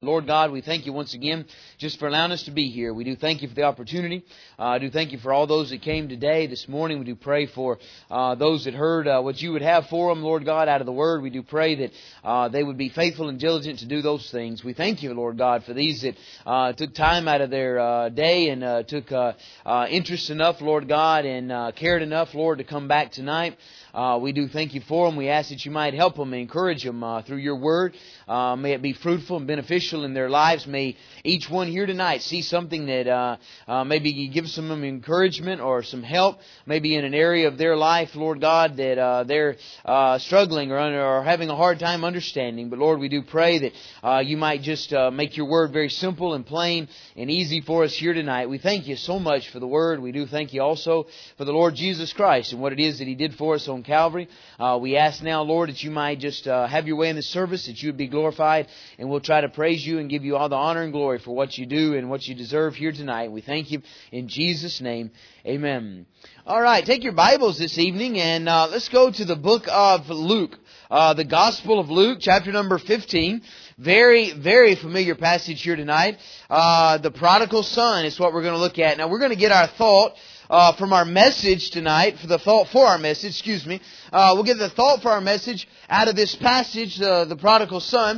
Lord God, we thank you once again just for allowing us to be here. We do thank you for the opportunity. I do thank you for all those that came today, this morning. We do pray for those that heard what you would have for them, Lord God, out of the Word. We do pray that they would be faithful and diligent to do those things. We thank you, Lord God, for these that took time out of their day and took interest enough, Lord God, and cared enough, Lord, to come back tonight. We do thank you for them. We ask that you might help them and encourage them through your Word. May it be fruitful and beneficial in their lives. May each one here tonight see something that maybe gives some encouragement or some help, maybe in an area of their life, Lord God, that they're struggling or having a hard time understanding. But Lord, we do pray that you might just make your Word very simple and plain and easy for us here tonight. We thank you so much for the Word. We do thank you also for the Lord Jesus Christ and what it is that He did for us on Calvary. We ask now, Lord, that you might just have your way in the service, that you would be glorified, and we'll try to praise you and give you all the honor and glory for what you do and what you deserve here tonight. We thank you in Jesus' name. Amen. All right, take your Bibles this evening and let's go to the book of Luke, the Gospel of Luke, chapter number 15. Very, very familiar passage here tonight. The prodigal son is what we're going to look at. Now, we're going to get our thought from our message tonight, for the thought for our message, we'll get the thought for our message out of this passage, the prodigal son,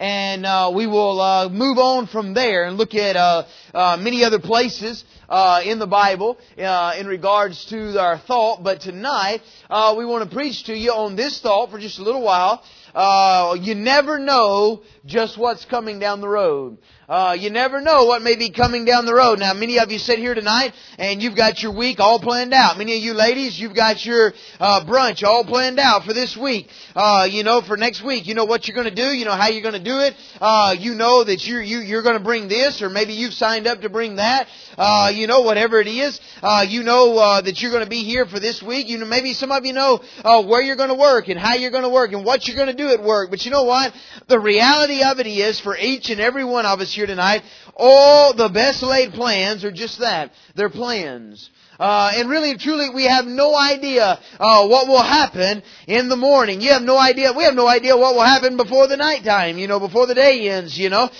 and we will move on from there and look at many other places in the Bible in regards to our thought. But tonight, we want to preach to you on this thought for just a little while. You never know just what's coming down the road. You never know what may be coming down the road. Now, many of you sit here tonight and you've got your week all planned out. Many of you ladies, you've got your brunch all planned out for this week. For next week, you know what you're going to do. You know how you're going to do it. You know that you're going to bring this, or maybe you've signed up to bring that. Whatever it is. That you're going to be here for this week. Maybe some of you know where you're going to work and how you're going to work and what you're going to do at work. But you know what? The reality of it is, for each and every one of us here tonight, all the best laid plans are just that. They're plans. And really and truly, we have no idea what will happen in the morning. You have no idea. We have no idea what will happen before the nighttime, before the day ends,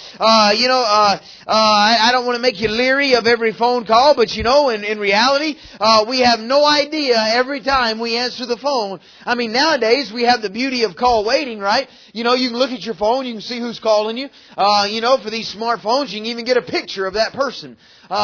I don't want to make you leery of every phone call, but in reality, we have no idea every time we answer the phone. I mean, nowadays, we have the beauty of call waiting, right? You can look at your phone, you can see who's calling you. For these smartphones, you can even get a picture of that person.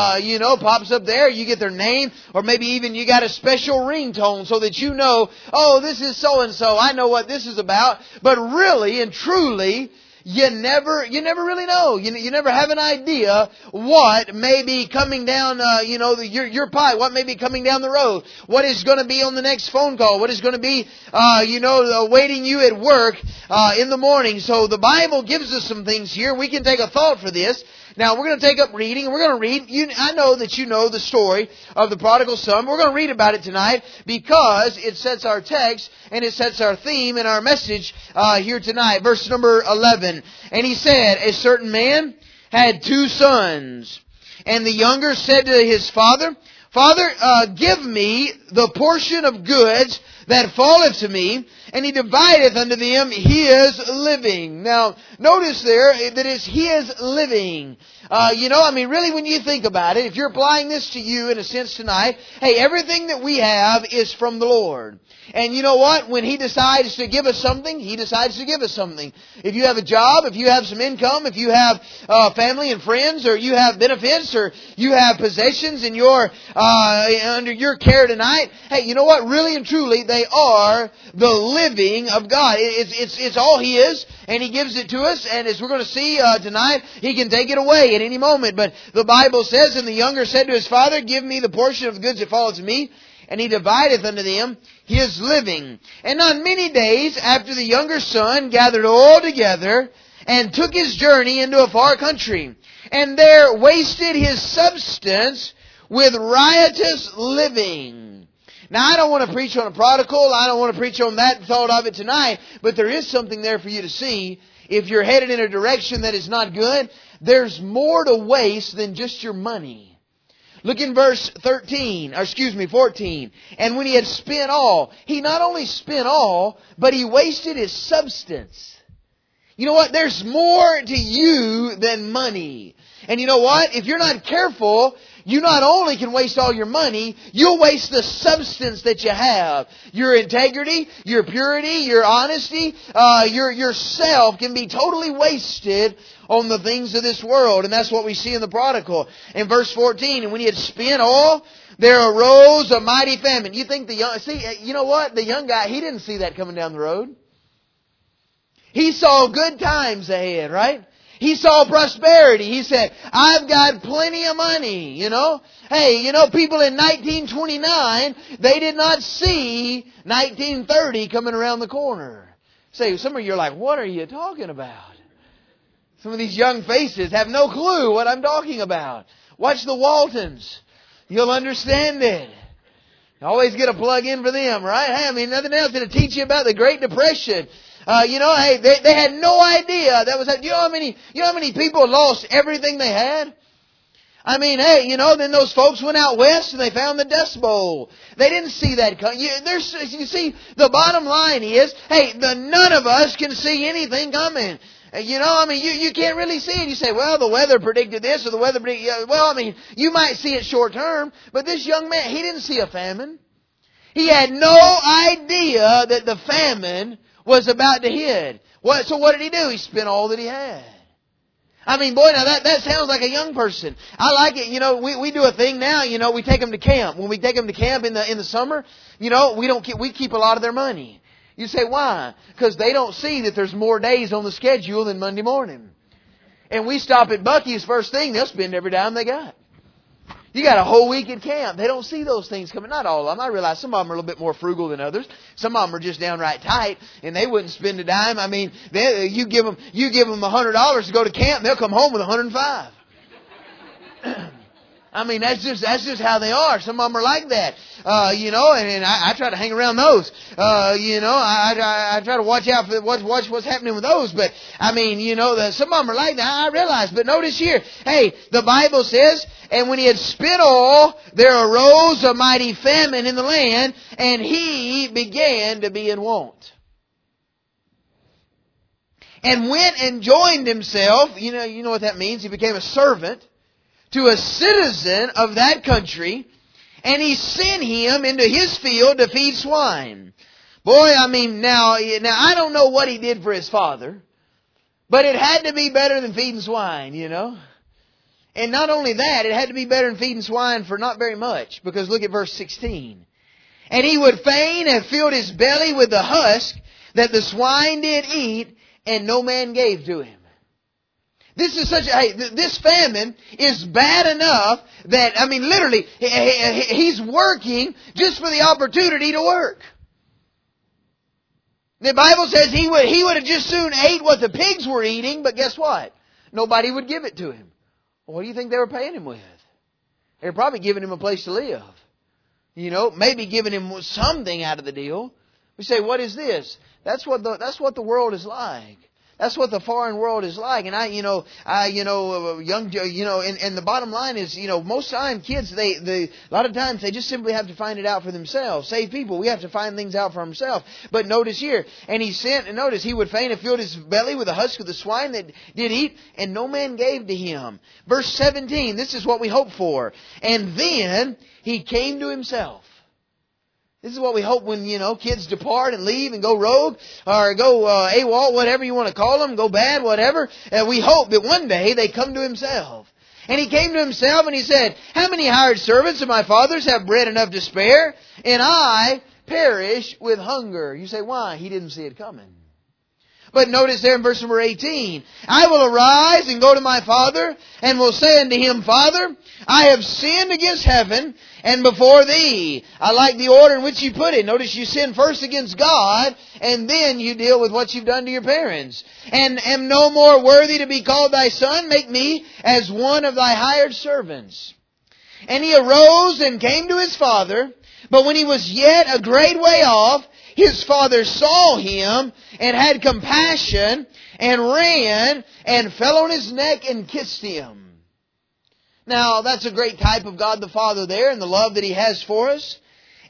Pops up there, you get their name, or maybe even you got a special ringtone so that you know, this is so-and-so, I know what this is about. But really and truly, you never really know. You never have an idea what may be coming down, your pipe, what may be coming down the road, what is going to be on the next phone call, what is going to be, awaiting you at work, in the morning. So the Bible gives us some things here. We can take a thought for this. Now, we're going to take up reading, and we're going to read. I know that you know the story of the prodigal son. We're going to read about it tonight because it sets our text and it sets our theme and our message here tonight. Verse number 11. And he said, a certain man had 2 sons. And the younger said to his father, Father, give me the portion of goods that falleth to me. And he divideth unto them his living. Now, notice there that it's his living. Really when you think about it, if you're applying this to you in a sense tonight, hey, everything that we have is from the Lord. And you know what? When He decides to give us something, He decides to give us something. If you have a job, if you have some income, if you have family and friends, or you have benefits, or you have possessions in under your care tonight, hey, you know what? Really and truly, they are the living of God. It's all He is, and He gives it to us. And as we're going to see tonight, He can take it away at any moment. But the Bible says, and the younger said to his father, give me the portion of the goods that falleth to me. And he divideth unto them his living. And not many days after the younger son gathered all together and took his journey into a far country, and there wasted his substance with riotous living. Now, I don't want to preach on a prodigal. I don't want to preach on that thought of it tonight. But there is something there for you to see. If you're headed in a direction that is not good, there's more to waste than just your money. Look in verse 14. And when he had spent all, he not only spent all, but he wasted his substance. You know what? There's more to you than money. And you know what? If you're not careful, you not only can waste all your money, you'll waste the substance that you have. Your integrity, your purity, your honesty, yourself can be totally wasted on the things of this world. And that's what we see in the prodigal. In verse 14, and when he had spent all, there arose a mighty famine. You think you know what? The young guy, he didn't see that coming down the road. He saw good times ahead, right? He saw prosperity. He said, I've got plenty of money, you know. Hey, you know, people in 1929, they did not see 1930 coming around the corner. Say, some of you are like, what are you talking about? Some of these young faces have no clue what I'm talking about. Watch the Waltons. You'll understand it. Always get a plug in for them, right? Hey, I mean, nothing else to teach you about the Great Depression. Hey, they had no idea that was. You know how many people lost everything they had? I mean, hey, you know, then those folks went out west and they found the Dust Bowl. They didn't see that coming. You see, the bottom line is, hey, none of us can see anything coming. You know, I mean, you can't really see it. You say, well, the weather predicted this or the weather predicted... Well, I mean, you might see it short term, but this young man, he didn't see a famine. He had no idea that the famine was about to hit. So what did he do? He spent all that he had. I mean, boy, now that sounds like a young person. I like it. You know, we do a thing now. You know, we take them to camp. When we take them to camp in the summer, you know, we keep a lot of their money. You say, why? Because they don't see that there's more days on the schedule than Monday morning. And we stop at Buc-ee's first thing, they'll spend every dime they got. You got a whole week at camp. They don't see those things coming. Not all of them. I realize some of them are a little bit more frugal than others. Some of them are just downright tight, and they wouldn't spend a dime. I mean, you give them $100 to go to camp, and they'll come home with $105. I mean, that's just how they are. Some of them are like that, and I try to hang around those. I try to watch out for what's happening with those. But I mean, some of them are like that. I realize. But notice here, hey, the Bible says, and when he had spent all, there arose a mighty famine in the land, and he began to be in want. And went and joined himself. You know what that means. He became a servant to a citizen of that country, and he sent him into his field to feed swine. Boy, I mean, now I don't know what he did for his father, but it had to be better than feeding swine, you know. And not only that, it had to be better than feeding swine for not very much, because look at verse 16. And he would fain have filled his belly with the husk that the swine did eat, and no man gave to him. This famine is bad enough that, I mean, literally, he's working just for the opportunity to work. The Bible says he would have just soon ate what the pigs were eating, but guess what? Nobody would give it to him. Well, what do you think they were paying him with? They were probably giving him a place to live. You know, maybe giving him something out of the deal. We say, what is this? That's what the world is like. That's what the foreign world is like. And and the bottom line is, most time kids, a lot of times they just simply have to find it out for themselves. Save people, we have to find things out for ourselves. But notice here, and he would fain have filled his belly with the husk of the swine that did eat, and no man gave to him. Verse 17, this is what we hope for. And then he came to himself. This is what we hope when, kids depart and leave and go rogue or go AWOL, whatever you want to call them, go bad, whatever. And we hope that one day they come to himself. And he came to himself and he said, how many hired servants of my father's have bread enough to spare? And I perish with hunger. You say, why? He didn't see it coming. But notice there in verse number 18, I will arise and go to my father, and will say unto him, Father, I have sinned against heaven and before thee. I like the order in which you put it. Notice you sin first against God, and then you deal with what you've done to your parents. And am no more worthy to be called thy son. Make me as one of thy hired servants. And he arose and came to his father. But when he was yet a great way off, his father saw him and had compassion and ran and fell on his neck and kissed him. Now, that's a great type of God the Father there and the love that He has for us.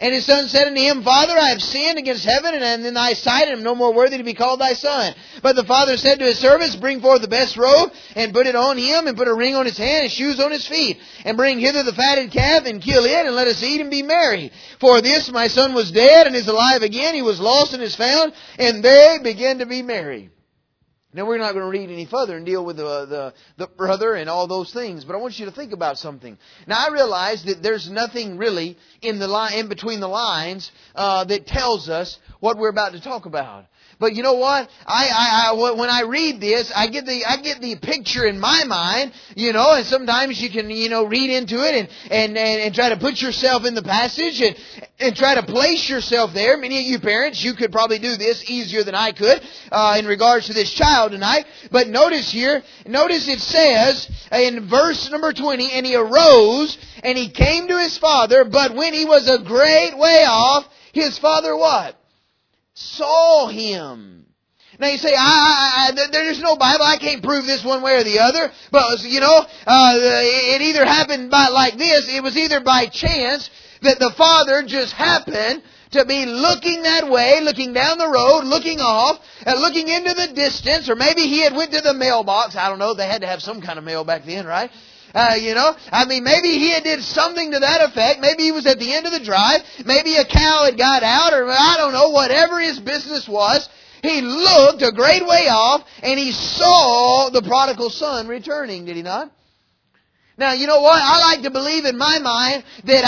And his son said unto him, Father, I have sinned against heaven and in thy sight, and am no more worthy to be called thy son. But the father said to his servants, Bring forth the best robe, and put it on him, and put a ring on his hand, and shoes on his feet. And bring hither the fatted calf, and kill it, and let us eat and be merry. For this my son was dead, and is alive again. He was lost, and is found. And they began to be merry. Now, we're not going to read any further and deal with the brother and all those things, but I want you to think about something. Now, I realize that there's nothing really in between the lines that tells us what we're about to talk about. But you know what? When I read this, I get the picture in my mind, and sometimes you can, read into it and try to put yourself in the passage and try to place yourself there. Many of you parents, you could probably do this easier than I could in regards to this child tonight. But notice it says in verse number 20, and he arose and he came to his father, but when he was a great way off, his father what? Saw him. Now you say, there's no Bible. I can't prove this one way or the other. But, it either happened like this. It was either by chance that the father just happened to be looking that way, looking down the road, looking off, looking into the distance, or maybe he had went to the mailbox. I don't know. They had to have some kind of mail back then, right? Maybe he had did something to that effect. Maybe he was at the end of the drive. Maybe a cow had got out, or I don't know, whatever his business was. He looked a great way off, and he saw the prodigal son returning, did he not? Now, you know what? I like to believe in my mind that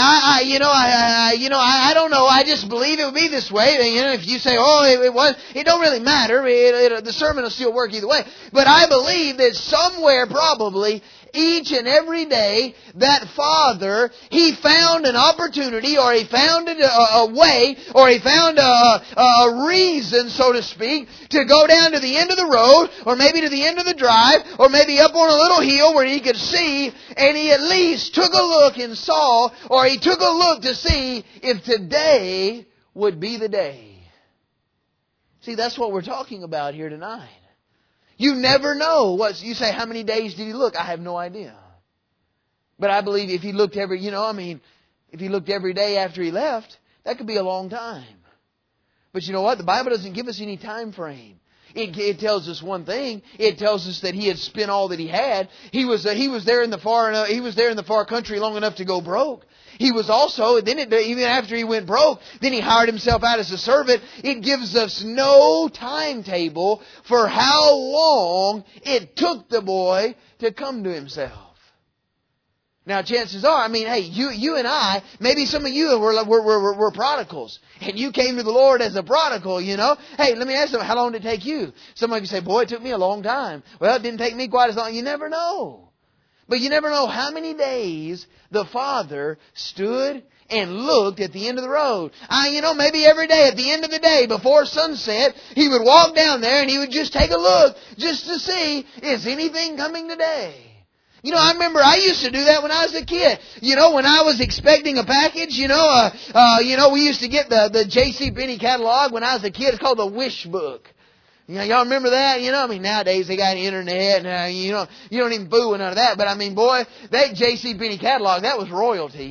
I don't know. I just believe it would be this way. If you say, it don't really matter. The sermon will still work either way. But I believe that somewhere probably each and every day, that father, he found an opportunity, or he found a way, or he found a reason, so to speak, to go down to the end of the road, or maybe to the end of the drive, or maybe up on a little hill where he could see, and he at least took a look and saw, or he took a look to see if today would be the day. See, that's what we're talking about here tonight. You never know. You say, how many days did he look? I have no idea. But I believe if he looked if he looked every day after he left, that could be a long time. But you know what? The Bible doesn't give us any time frame. It tells us one thing. It tells us that he had spent all that he had. He was there in the far country long enough to go broke. He was also, even after he went broke, then he hired himself out as a servant. It gives us no timetable for how long it took the boy to come to himself. Now, chances are, hey, you and I, maybe some of you were prodigals, and you came to the Lord as a prodigal, Hey, let me ask you, how long did it take you? Some of you say, boy, it took me a long time. Well, it didn't take me quite as long. You never know. But you never know how many days the father stood and looked at the end of the road. Maybe every day at the end of the day before sunset, he would walk down there and he would just take a look just to see, is anything coming today? I remember I used to do that when I was a kid. When I was expecting a package, we used to get the J.C. Penney catalog when I was a kid. It's called the Wish Book. Y'all remember that? Nowadays they got internet and, you don't even fool with none of that. But boy, that J.C. Penney catalog, that was royalty,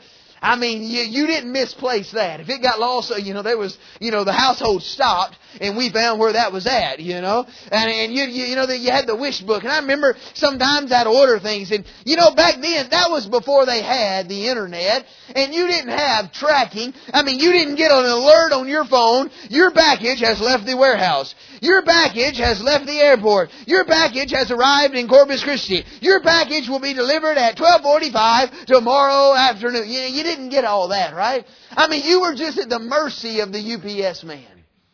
you didn't misplace that. If it got lost, there was, the household stopped and we found where that was at, And you had the Wish Book. And I remember sometimes I'd order things. And, back then, that was before they had the internet. And you didn't have tracking. You didn't get an alert on your phone. Your package has left the warehouse. Your package has left the airport. Your package has arrived in Corpus Christi. Your package will be delivered at 12:45 tomorrow afternoon. You didn't get all that, right? You were just at the mercy of the UPS man.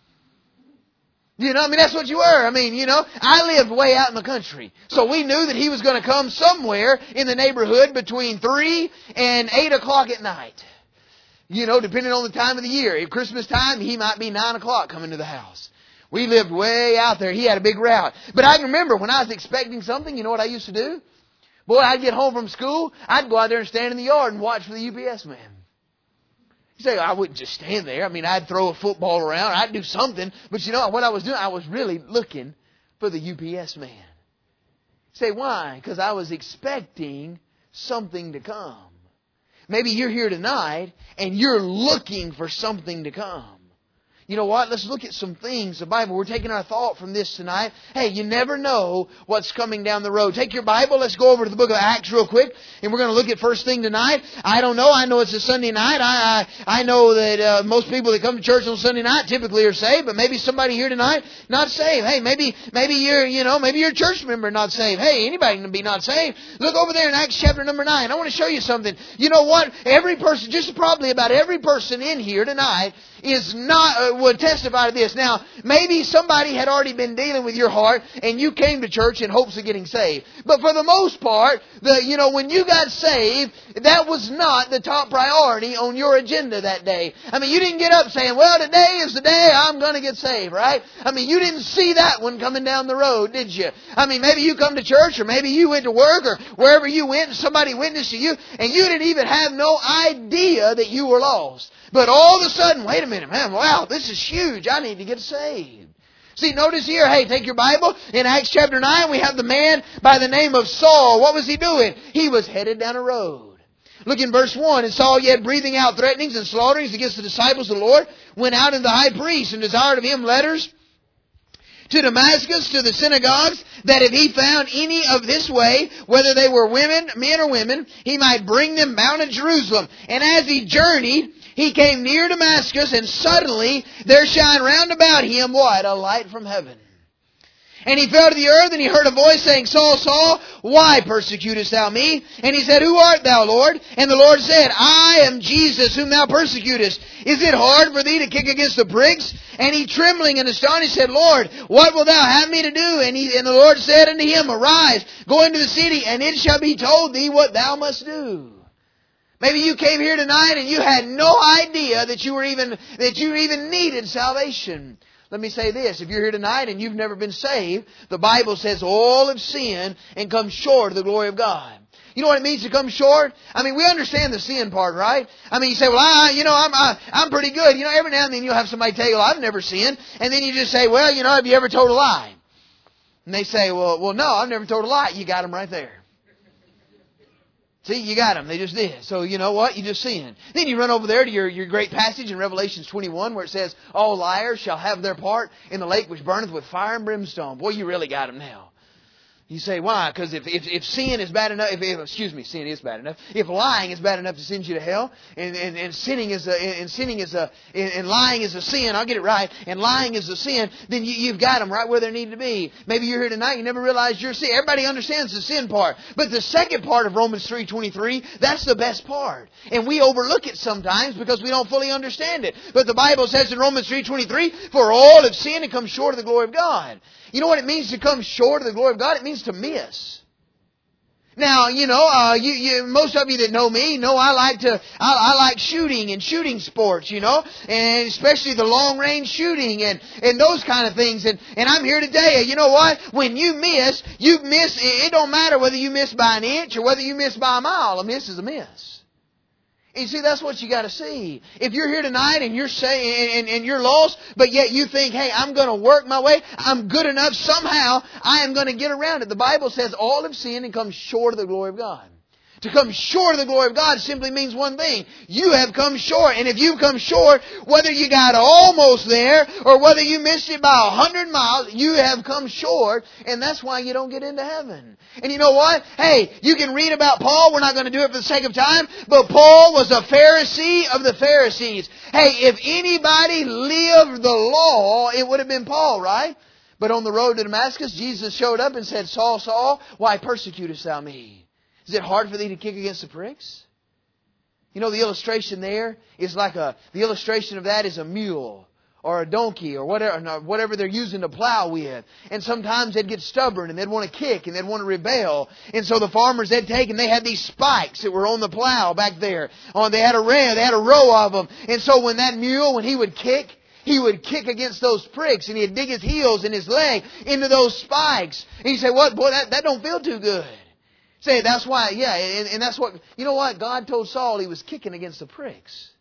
That's what you were. I lived way out in the country. So we knew that he was going to come somewhere in the neighborhood between 3 and 8 o'clock at night. Depending on the time of the year. At Christmas time, he might be 9 o'clock coming to the house. We lived way out there. He had a big route. But I can remember when I was expecting something, you know what I used to do? Boy, I'd get home from school. I'd go out there and stand in the yard and watch for the UPS man. You say, I wouldn't just stand there. I'd throw a football around. I'd do something. But what I was doing? I was really looking for the UPS man. You say, why? Because I was expecting something to come. maybe you're here tonight and you're looking for something to come. You know what? Let's look at some things. The Bible, we're taking our thought from this tonight. Hey, you never know what's coming down the road. Take your Bible. Let's go over to the book of Acts real quick. And we're going to look at first thing tonight. I don't know. I know it's a Sunday night. I know that most people that come to church on Sunday night typically are saved. But maybe somebody here tonight not saved. Hey, maybe you're a church member not saved. Hey, anybody can be not saved. Look over there in Acts chapter number 9. I want to show you something. You know what? Every person, just probably about every person in here tonight is not would testify to this. Now, maybe somebody had already been dealing with your heart and you came to church in hopes of getting saved. But for the most part, when you got saved, that was not the top priority on your agenda that day. I mean, you didn't get up saying, well, today is the day I'm going to get saved, right? I mean, you didn't see that one coming down the road, did you? I mean, maybe you come to church or maybe you went to work or wherever you went and somebody witnessed to you and you didn't even have no idea that you were lost. But all of a sudden, wait a minute, man, wow, this is huge. I need to get saved. See, notice here, hey, take your Bible. In Acts chapter 9, we have the man by the name of Saul. What was he doing? He was headed down a road. Look in verse 1. And Saul, yet breathing out threatenings and slaughterings against the disciples of the Lord, went out unto the high priest and desired of him letters to Damascus, to the synagogues, that if he found any of this way, whether they were men or women, he might bring them bound to Jerusalem. And as he journeyed, he came near Damascus, and suddenly there shined round about him, what? A light from heaven. And he fell to the earth, and he heard a voice saying, Saul, Saul, why persecutest thou me? And he said, Who art thou, Lord? And the Lord said, I am Jesus, whom thou persecutest. Is it hard for thee to kick against the pricks? And he, trembling and astonished, said, Lord, what wilt thou have me to do? And the Lord said unto him, Arise, go into the city, and it shall be told thee what thou must do. Maybe you came here tonight and you had no idea that you even needed salvation. Let me say this. If you're here tonight and you've never been saved, the Bible says all have sinned and come short of the glory of God. You know what it means to come short? I mean, we understand the sin part, right? I mean, you say, well, I'm pretty good. You know, every now and then you'll have somebody tell you, well, I've never sinned. And then you just say, well, have you ever told a lie? And they say, well, no, I've never told a lie. You got them right there. See, you got them. They just did. So you know what? You just sinned. Then you run over there to your great passage in Revelation 21 where it says, all liars shall have their part in the lake which burneth with fire and brimstone. Boy, you really got them now. You say, why? Because if sin is bad enough, sin is bad enough. If lying is bad enough to send you to hell, and lying is a sin, I'll get it right, and lying is a sin, then you've got them right where they need to be. Maybe you're here tonight, you never realized you're sin. Everybody understands the sin part. But the second part of Romans 3:23, that's the best part. And we overlook it sometimes because we don't fully understand it. But the Bible says in Romans 3:23, for all have sinned and come short of the glory of God. You know what it means to come short of the glory of God? It means to miss. Now, most of you that know me know I like shooting and shooting sports, and especially the long range shooting and those kind of things. And I'm here to tell you, you know what? When you miss, it don't matter whether you miss by an inch or whether you miss by a mile. A miss is a miss. And you see, that's what you got to see. If you're here tonight and you're saying and you're lost, but yet you think, hey, I'm going to work my way, I'm good enough, somehow I am going to get around it. The Bible says all have sinned and come short of the glory of God. To come short of the glory of God simply means one thing. You have come short. And if you've come short, whether you got almost there or whether you missed it by 100 miles, you have come short. And that's why you don't get into heaven. And you know what? Hey, you can read about Paul. We're not going to do it for the sake of time. But Paul was a Pharisee of the Pharisees. Hey, if anybody lived the law, it would have been Paul, right? But on the road to Damascus, Jesus showed up and said, Saul, Saul, why persecutest thou me? Is it hard for thee to kick against the pricks? You know, the illustration there is the illustration of that is a mule or a donkey or whatever they're using to plow with. And sometimes they'd get stubborn and they'd want to kick and they'd want to rebel. And so the farmers they'd take and they had these spikes that were on the plow back there. They had a row of them. And so when that mule, when he would kick against those pricks and he'd dig his heels and his leg into those spikes. And you say, what? Boy, that don't feel too good. Say, that's why, yeah, and that's what, you know what? God told Saul he was kicking against the pricks.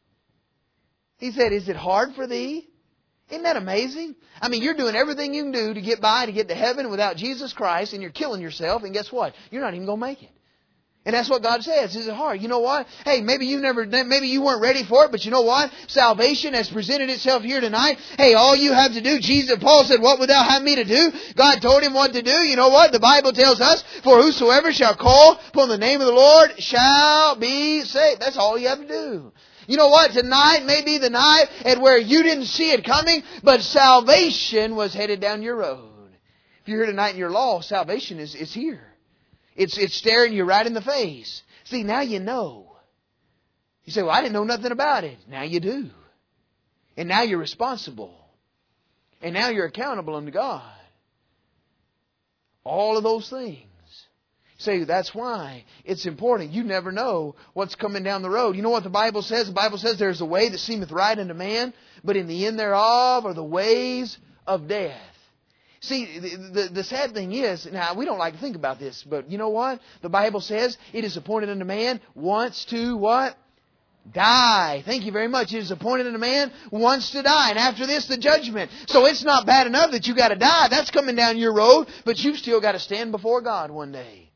He said, is it hard for thee? Isn't that amazing? I mean, you're doing everything you can do to get by, to get to heaven without Jesus Christ, and you're killing yourself, and guess what? You're not even going to make it. And that's what God says. Is it hard? You know what? Hey, maybe you weren't ready for it, but you know what? Salvation has presented itself here tonight. Hey, all you have to do, Paul said, what would thou have me to do? God told him what to do. You know what? The Bible tells us, for whosoever shall call upon the name of the Lord shall be saved. That's all you have to do. You know what? Tonight may be the night at where you didn't see it coming, but salvation was headed down your road. If you're here tonight and you're lost, salvation is here. It's staring you right in the face. See, now you know. You say, well, I didn't know nothing about it. Now you do. And now you're responsible. And now you're accountable unto God. All of those things. Say, that's why it's important. You never know what's coming down the road. You know what the Bible says? The Bible says there's a way that seemeth right unto man, but in the end thereof are the ways of death. See, the sad thing is, now we don't like to think about this, but you know what? The Bible says it is appointed unto man once to what? Die. Thank you very much. It is appointed unto man once to die. And after this, the judgment. So it's not bad enough that you got to die. That's coming down your road, but you've still got to stand before God one day.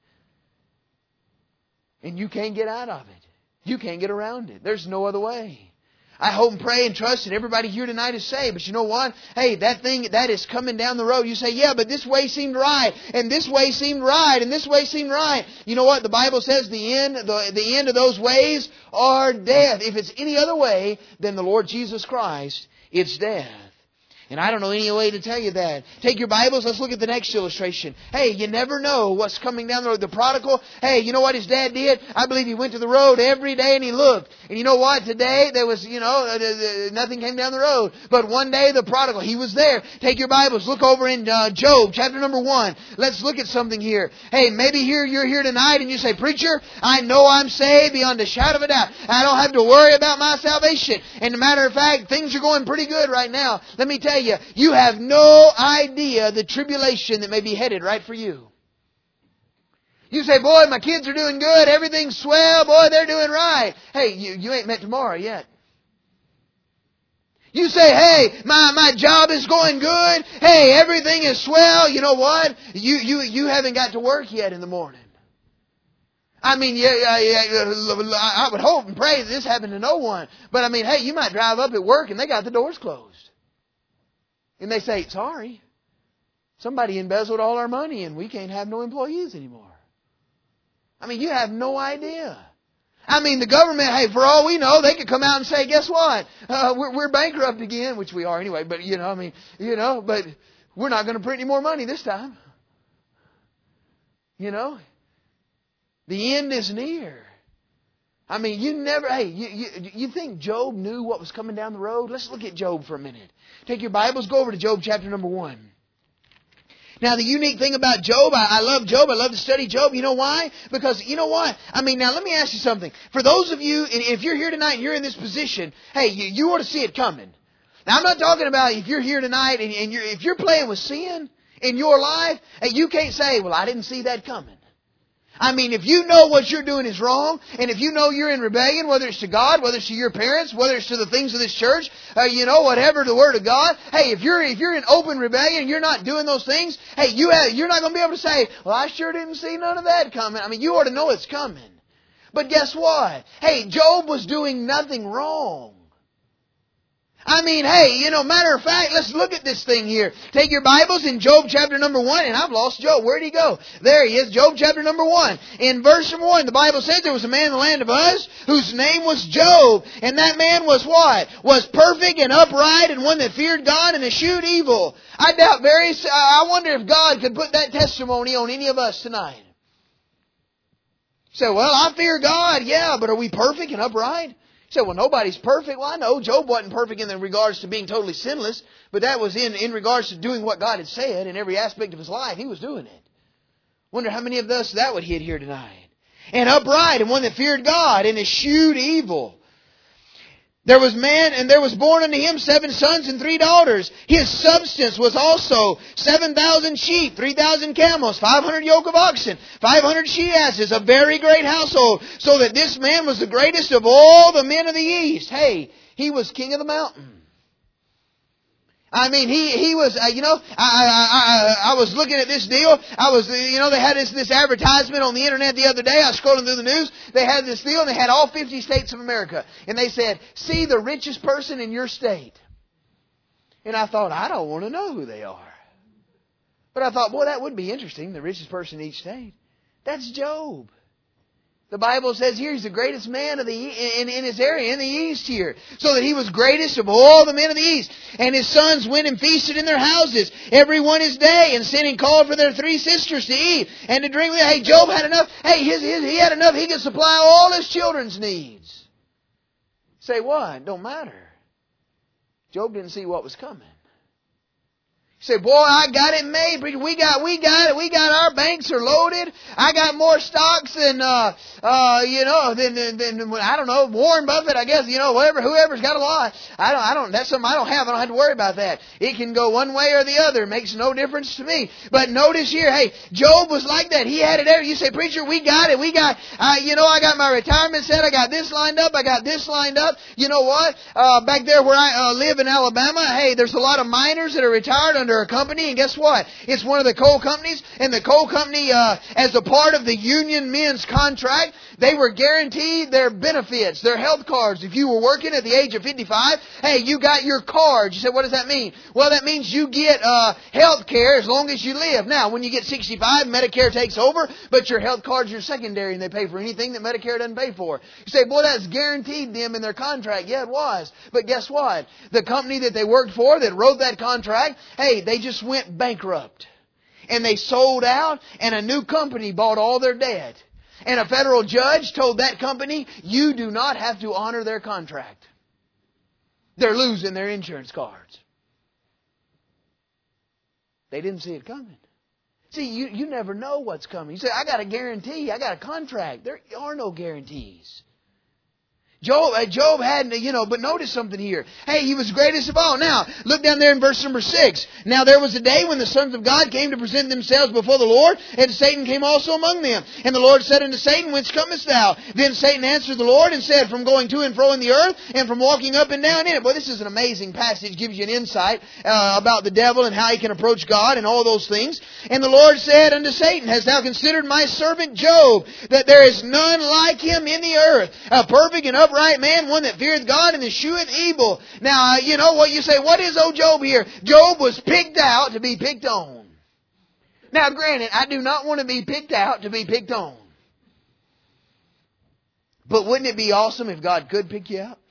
And you can't get out of it. You can't get around it. There's no other way. I hope and pray and trust that everybody here tonight is saved. But you know what? Hey, that is coming down the road. You say, yeah, but this way seemed right. And this way seemed right. And this way seemed right. You know what? The Bible says the end of those ways are death. If it's any other way than the Lord Jesus Christ, it's death. And I don't know any way to tell you that. Take your Bibles. Let's look at the next illustration. Hey, you never know what's coming down the road. The prodigal, hey, you know what his dad did? I believe he went to the road every day and he looked. And you know what? Today there was, nothing came down the road. But one day the prodigal, he was there. Take your Bibles. Look over in Job, chapter number 1. Let's look at something here. Hey, maybe you're here tonight and you say, preacher, I know I'm saved beyond a shadow of a doubt. I don't have to worry about my salvation. And as a matter of fact, things are going pretty good right now. Let me tell you, you have no idea the tribulation that may be headed right for you. You say, boy, my kids are doing good. Everything's swell. Boy, they're doing right. Hey, you ain't met tomorrow yet. You say, hey, my job is going good. Hey, everything is swell. You know what? You haven't got to work yet in the morning. I mean, I would hope and pray that this happened to no one. But I mean, hey, you might drive up at work and they got the doors closed. And they say, sorry, somebody embezzled all our money and we can't have no employees anymore. I mean, you have no idea. I mean, the government, hey, for all we know, they could come out and say, guess what? We're bankrupt again, which we are anyway. But, but we're not going to print any more money this time. The end is near. I mean, you think Job knew what was coming down the road? Let's look at Job for a minute. Take your Bibles, go over to Job chapter number 1. Now, the unique thing about Job, I love Job. I love to study Job. You know why? Because, you know what? I mean, now let me ask you something. For those of you, if you're here tonight and you're in this position, hey, you ought to see it coming. Now, I'm not talking about if you're here tonight and if you're playing with sin in your life, hey, you can't say, well, I didn't see that coming. I mean, if you know what you're doing is wrong, and if you know you're in rebellion, whether it's to God, whether it's to your parents, whether it's to the things of this church, whatever the Word of God, hey, if you're in open rebellion and you're not doing those things, hey, you're not going to be able to say, well, I sure didn't see none of that coming. I mean, you ought to know it's coming. But guess what? Hey, Job was doing nothing wrong. I mean, hey, matter of fact, let's look at this thing here. Take your Bibles in Job chapter number 1, and I've lost Job. Where'd he go? There he is, Job chapter number 1. In verse number 1, the Bible says there was a man in the land of Uz whose name was Job. And that man was what? Was perfect and upright and one that feared God and eschewed evil. I wonder if God could put that testimony on any of us tonight. You say, well, I fear God. Yeah, but are we perfect and upright? You say, well, nobody's perfect. Well, I know Job wasn't perfect in regards to being totally sinless, but that was in regards to doing what God had said in every aspect of his life. He was doing it. Wonder how many of us that would hit here tonight. And upright, and one that feared God, and eschewed evil. There was born unto him 7 sons and 3 daughters. His substance was also 7,000 sheep, 3,000 camels, 500 yoke of oxen, 500 she-asses, a very great household, so that this man was the greatest of all the men of the east. Hey, he was king of the mountain. I mean, he was, I was looking at this deal. They had this advertisement on the internet the other day. I was scrolling through the news. They had this deal and they had all 50 states of America. And they said, see the richest person in your state. And I thought, I don't want to know who they are. But I thought, boy, that would be interesting, the richest person in each state. That's Job. The Bible says here he's the greatest man in his area, in the East here. So that he was greatest of all the men of the East. And his sons went and feasted in their houses, every one his day, and sent and called for their 3 sisters to eat and to drink. Hey, Job had enough. Hey, he had enough. He could supply all his children's needs. Say what? Don't matter. Job didn't see what was coming. Say, boy, I got it made. We got it. We got our banks are loaded. I got more stocks than I don't know, Warren Buffett, I guess, whoever's got a lot. That's something I don't have. I don't have to worry about that. It can go one way or the other. It makes no difference to me. But notice here, hey, Job was like that. He had it there. You say, preacher, we got it. I got my retirement set. I got this lined up. I got this lined up. You know what? Back there where I live in Alabama, hey, there's a lot of miners that are retired under a company, and guess what? It's one of the coal companies, and the coal company, as a part of the union men's contract, they were guaranteed their benefits, their health cards. If you were working at the age of 55, hey, you got your card. You said, what does that mean? Well, that means you get health care as long as you live. Now, when you get 65, Medicare takes over, but your health cards are secondary, and they pay for anything that Medicare doesn't pay for. You say, boy, that's guaranteed them in their contract. Yeah, it was. But guess what? The company that they worked for that wrote that contract, hey, they just went bankrupt. And they sold out, and a new company bought all their debt. And a federal judge told that company, you do not have to honor their contract. They're losing their insurance cards. They didn't see it coming. See, you never know what's coming. You say, I got a guarantee, I got a contract. There are no guarantees. Job had, but notice something here. Hey, he was greatest of all. Now, look down there in verse number 6. Now there was a day when the sons of God came to present themselves before the Lord, and Satan came also among them. And the Lord said unto Satan, whence comest thou? Then Satan answered the Lord and said, from going to and fro in the earth, and from walking up and down in it. Boy, this is an amazing passage. Gives you an insight about the devil and how he can approach God and all those things. And the Lord said unto Satan, hast thou considered my servant Job, that there is none like him in the earth, a perfect and upright man, one that feareth God and escheweth evil. Now, you know what you say, what is Job here? Job was picked out to be picked on. Now, granted, I do not want to be picked out to be picked on. But wouldn't it be awesome if God could pick you out?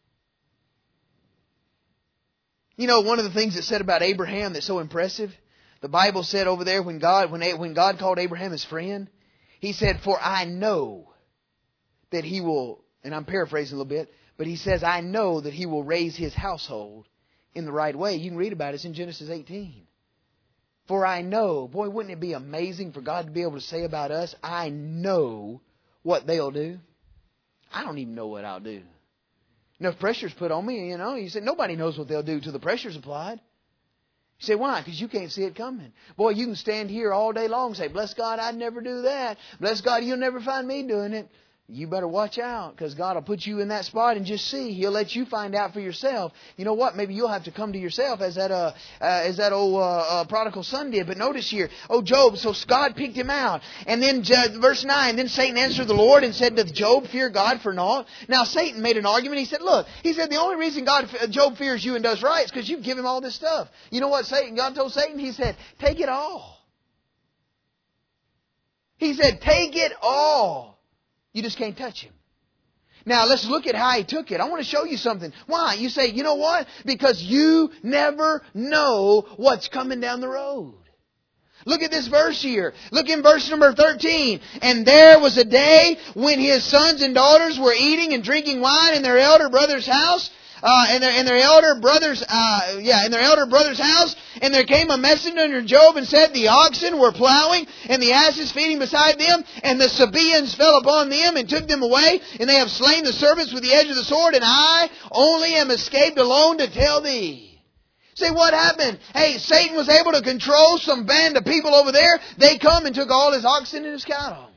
You know, one of the things that's said about Abraham that's so impressive, the Bible said over there when God called Abraham his friend, He said, for I know that he will, and I'm paraphrasing a little bit, but he says, I know that he will raise his household in the right way. You can read about it. It's in Genesis 18. For I know, boy, wouldn't it be amazing for God to be able to say about us, I know what they'll do. I don't even know what I'll do. Enough pressure's put on me, you say, nobody knows what they'll do till the pressure's applied. You say, why? Because you can't see it coming. Boy, you can stand here all day long and say, bless God, I'd never do that. Bless God, you'll never find me doing it. You better watch out, because God will put you in that spot and just see. He'll let you find out for yourself. You know what? Maybe you'll have to come to yourself as that old prodigal son did. But notice here, Job, so God picked him out. And then verse 9, then Satan answered the Lord and said, doth Job fear God for naught? Now Satan made an argument. He said, look, the only reason Job fears you and does right is because you give him all this stuff. You know what God told Satan? He said, take it all. He said, take it all. You just can't touch him. Now, let's look at how he took it. I want to show you something. Why? You say, you know what? Because you never know what's coming down the road. Look at this verse here. Look in verse number 13. And there was a day when his sons and daughters were eating and drinking wine in their elder brother's house. In their elder brother's house, and there came a messenger unto Job and said, the oxen were plowing, and the asses feeding beside them, and the Sabaeans fell upon them and took them away, and they have slain the servants with the edge of the sword, and I only am escaped alone to tell thee. See what happened? Hey, Satan was able to control some band of people over there. They come and took all his oxen and his cattle.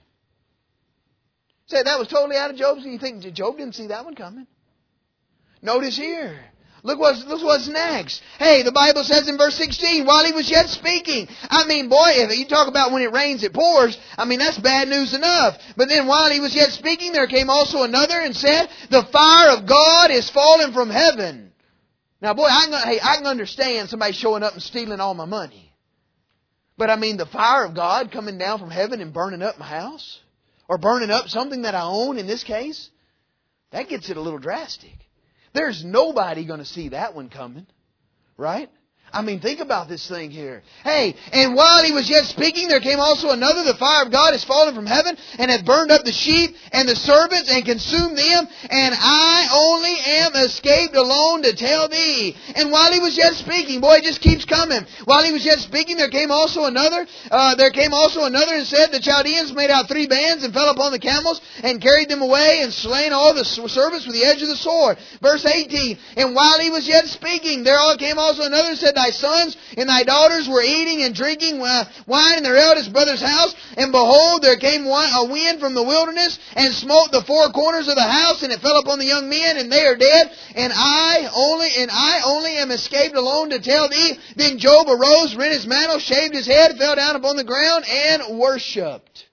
Say that was totally out of Job's. You think Job didn't see that one coming? Notice here, Look what's next. Hey, the Bible says in verse 16, while he was yet speaking. I mean, boy, if you talk about when it rains, it pours. I mean, that's bad news enough. But then while he was yet speaking, there came also another and said, the fire of God is fallen from heaven. Now, boy, I can understand somebody showing up and stealing all my money. But I mean, the fire of God coming down from heaven and burning up my house? Or burning up something that I own in this case? That gets it a little drastic. There's nobody going to see that one coming. Right? I mean, think about this thing here. Hey, and while he was yet speaking, there came also another. The fire of God is fallen from heaven and hath burned up the sheep and the servants and consumed them. And I only am escaped alone to tell thee. And while he was yet speaking, boy, it just keeps coming. While he was yet speaking, there came also another. And said, the Chaldeans made out 3 bands and fell upon the camels and carried them away and slain all the servants with the edge of the sword. Verse 18. And while he was yet speaking, there came also another and said, thy sons and thy daughters were eating and drinking wine in their eldest brother's house. And behold, there came a wind from the wilderness and smote the 4 corners of the house, and it fell upon the young men, and they are dead. And I only am escaped alone to tell thee. Then Job arose, rent his mantle, shaved his head, fell down upon the ground, and worshipped.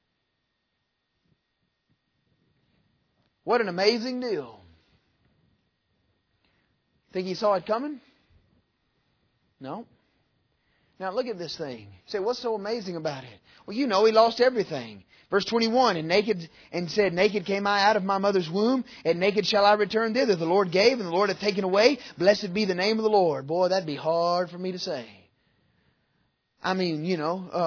What an amazing deal. Think he saw it coming? No. Now look at this thing. You say, what's so amazing about it? Well, you know, he lost everything. Verse 21, and said, naked came I out of my mother's womb, and naked shall I return thither. The Lord gave, and the Lord hath taken away. Blessed be the name of the Lord. Boy, that'd be hard for me to say. I mean, we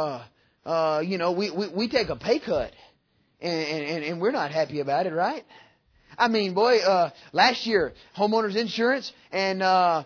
take a pay cut, and we're not happy about it, right? I mean, boy, last year, homeowners insurance and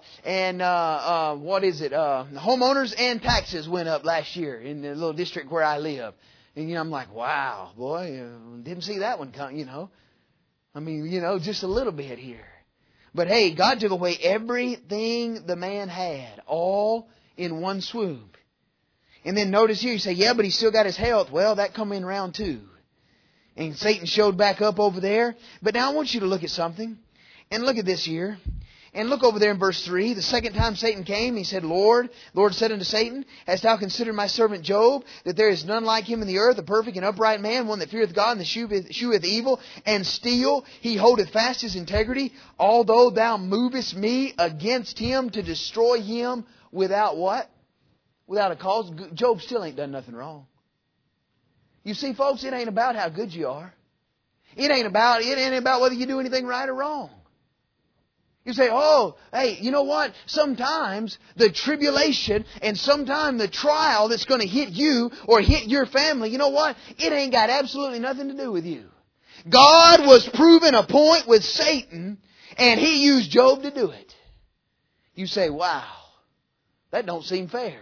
homeowners and taxes went up last year in the little district where I live. And, I'm like, wow, boy, didn't see that one come, I mean, just a little bit here. But hey, God took away everything the man had, all in one swoop. And then notice here, you say, yeah, but he still got his health. Well, that come in round 2. And Satan showed back up over there. But now I want you to look at something. And look at this here. And look over there in verse 3. The second time Satan came, he said, Lord said unto Satan, hast thou considered my servant Job, that there is none like him in the earth, a perfect and upright man, one that feareth God and that sheweth evil, and still he holdeth fast his integrity, although thou movest me against him to destroy him without what? Without a cause. Job still ain't done nothing wrong. You see, folks, it ain't about how good you are. It ain't about whether you do anything right or wrong. You say, oh, hey, you know what? Sometimes the tribulation and sometimes the trial that's going to hit you or hit your family, you know what? It ain't got absolutely nothing to do with you. God was proving a point with Satan, and he used Job to do it. You say, wow, that don't seem fair.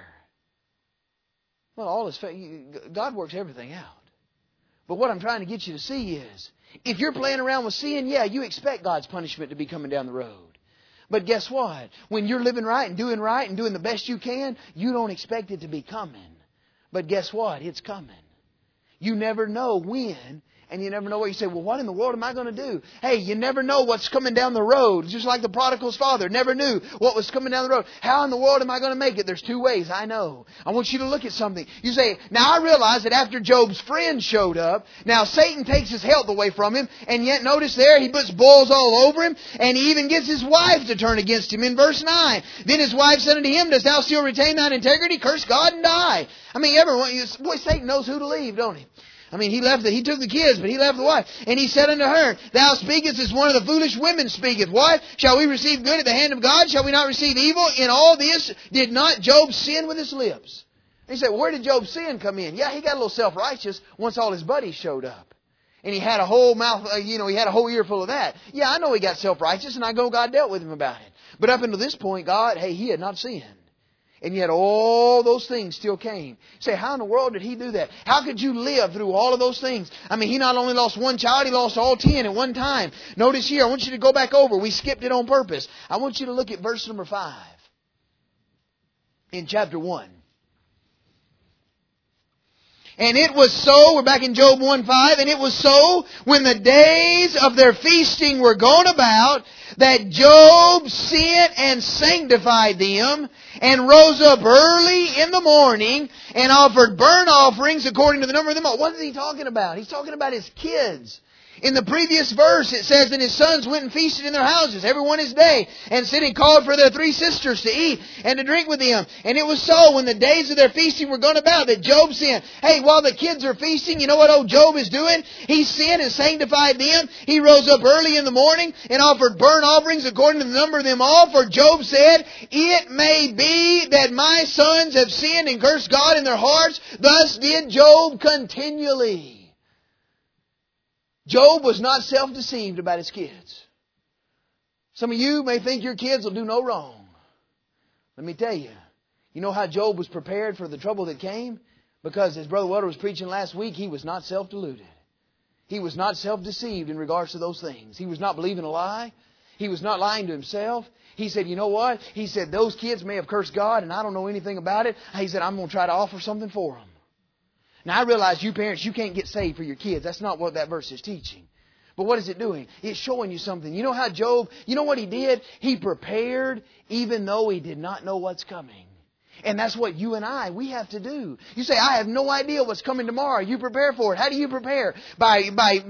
Well, all is fair. God works everything out. But what I'm trying to get you to see is, if you're playing around with sin, yeah, you expect God's punishment to be coming down the road. But guess what? When you're living right and doing the best you can, you don't expect it to be coming. But guess what? It's coming. You never know when, and you never know where. You say, well, what in the world am I going to do? Hey, you never know what's coming down the road. Just like the prodigal's father never knew what was coming down the road. How in the world am I going to make it? There's 2 ways, I know. I want you to look at something. You say, now I realize that after Job's friend showed up, now Satan takes his health away from him, and yet notice there he puts boils all over him, and he even gets his wife to turn against him in verse 9. Then his wife said unto him, dost thou still retain thine integrity? Curse God and die. I mean, boy, Satan knows who to leave, don't he? I mean, he took the kids, but he left the wife. And he said unto her, thou speakest as one of the foolish women speaketh. What? Shall we receive good at the hand of God? Shall we not receive evil? In all this did not Job sin with his lips? And he said, well, where did Job's sin come in? Yeah, he got a little self-righteous once all his buddies showed up. And he had a whole mouth, he had a whole ear full of that. Yeah, I know he got self-righteous, and I know God dealt with him about it. But up until this point, he had not sinned. And yet all those things still came. You say, how in the world did he do that? How could you live through all of those things? I mean, he not only lost one child, he lost all 10 at one time. Notice here, I want you to go back over. We skipped it on purpose. I want you to look at verse number 5 in chapter 1. And it was so, we're back in Job 1:5, and it was so when the days of their feasting were gone about, that Job sent and sanctified them, and rose up early in the morning, and offered burnt offerings according to the number of them all. What is he talking about? He's talking about his kids. In the previous verse, it says that his sons went and feasted in their houses, every one his day, and said he called for their 3 sisters to eat and to drink with him. And it was so, when the days of their feasting were gone about, that Job sinned. Hey, while the kids are feasting, you know what old Job is doing? He sinned and sanctified them. He rose up early in the morning and offered burnt offerings according to the number of them all. For Job said, it may be that my sons have sinned and cursed God in their hearts. Thus did Job continually. Job was not self-deceived about his kids. Some of you may think your kids will do no wrong. Let me tell you, you know how Job was prepared for the trouble that came? Because as Brother Welter was preaching last week, he was not self-deluded. He was not self-deceived in regards to those things. He was not believing a lie. He was not lying to himself. He said, you know what? He said, those kids may have cursed God and I don't know anything about it. He said, I'm going to try to offer something for them. Now, I realize you parents, you can't get saved for your kids. That's not what that verse is teaching. But what is it doing? It's showing you something. You know how Job, you know what he did? He prepared even though he did not know what's coming. And that's what you and I, we have to do. You say, I have no idea what's coming tomorrow. You prepare for it. How do you prepare? By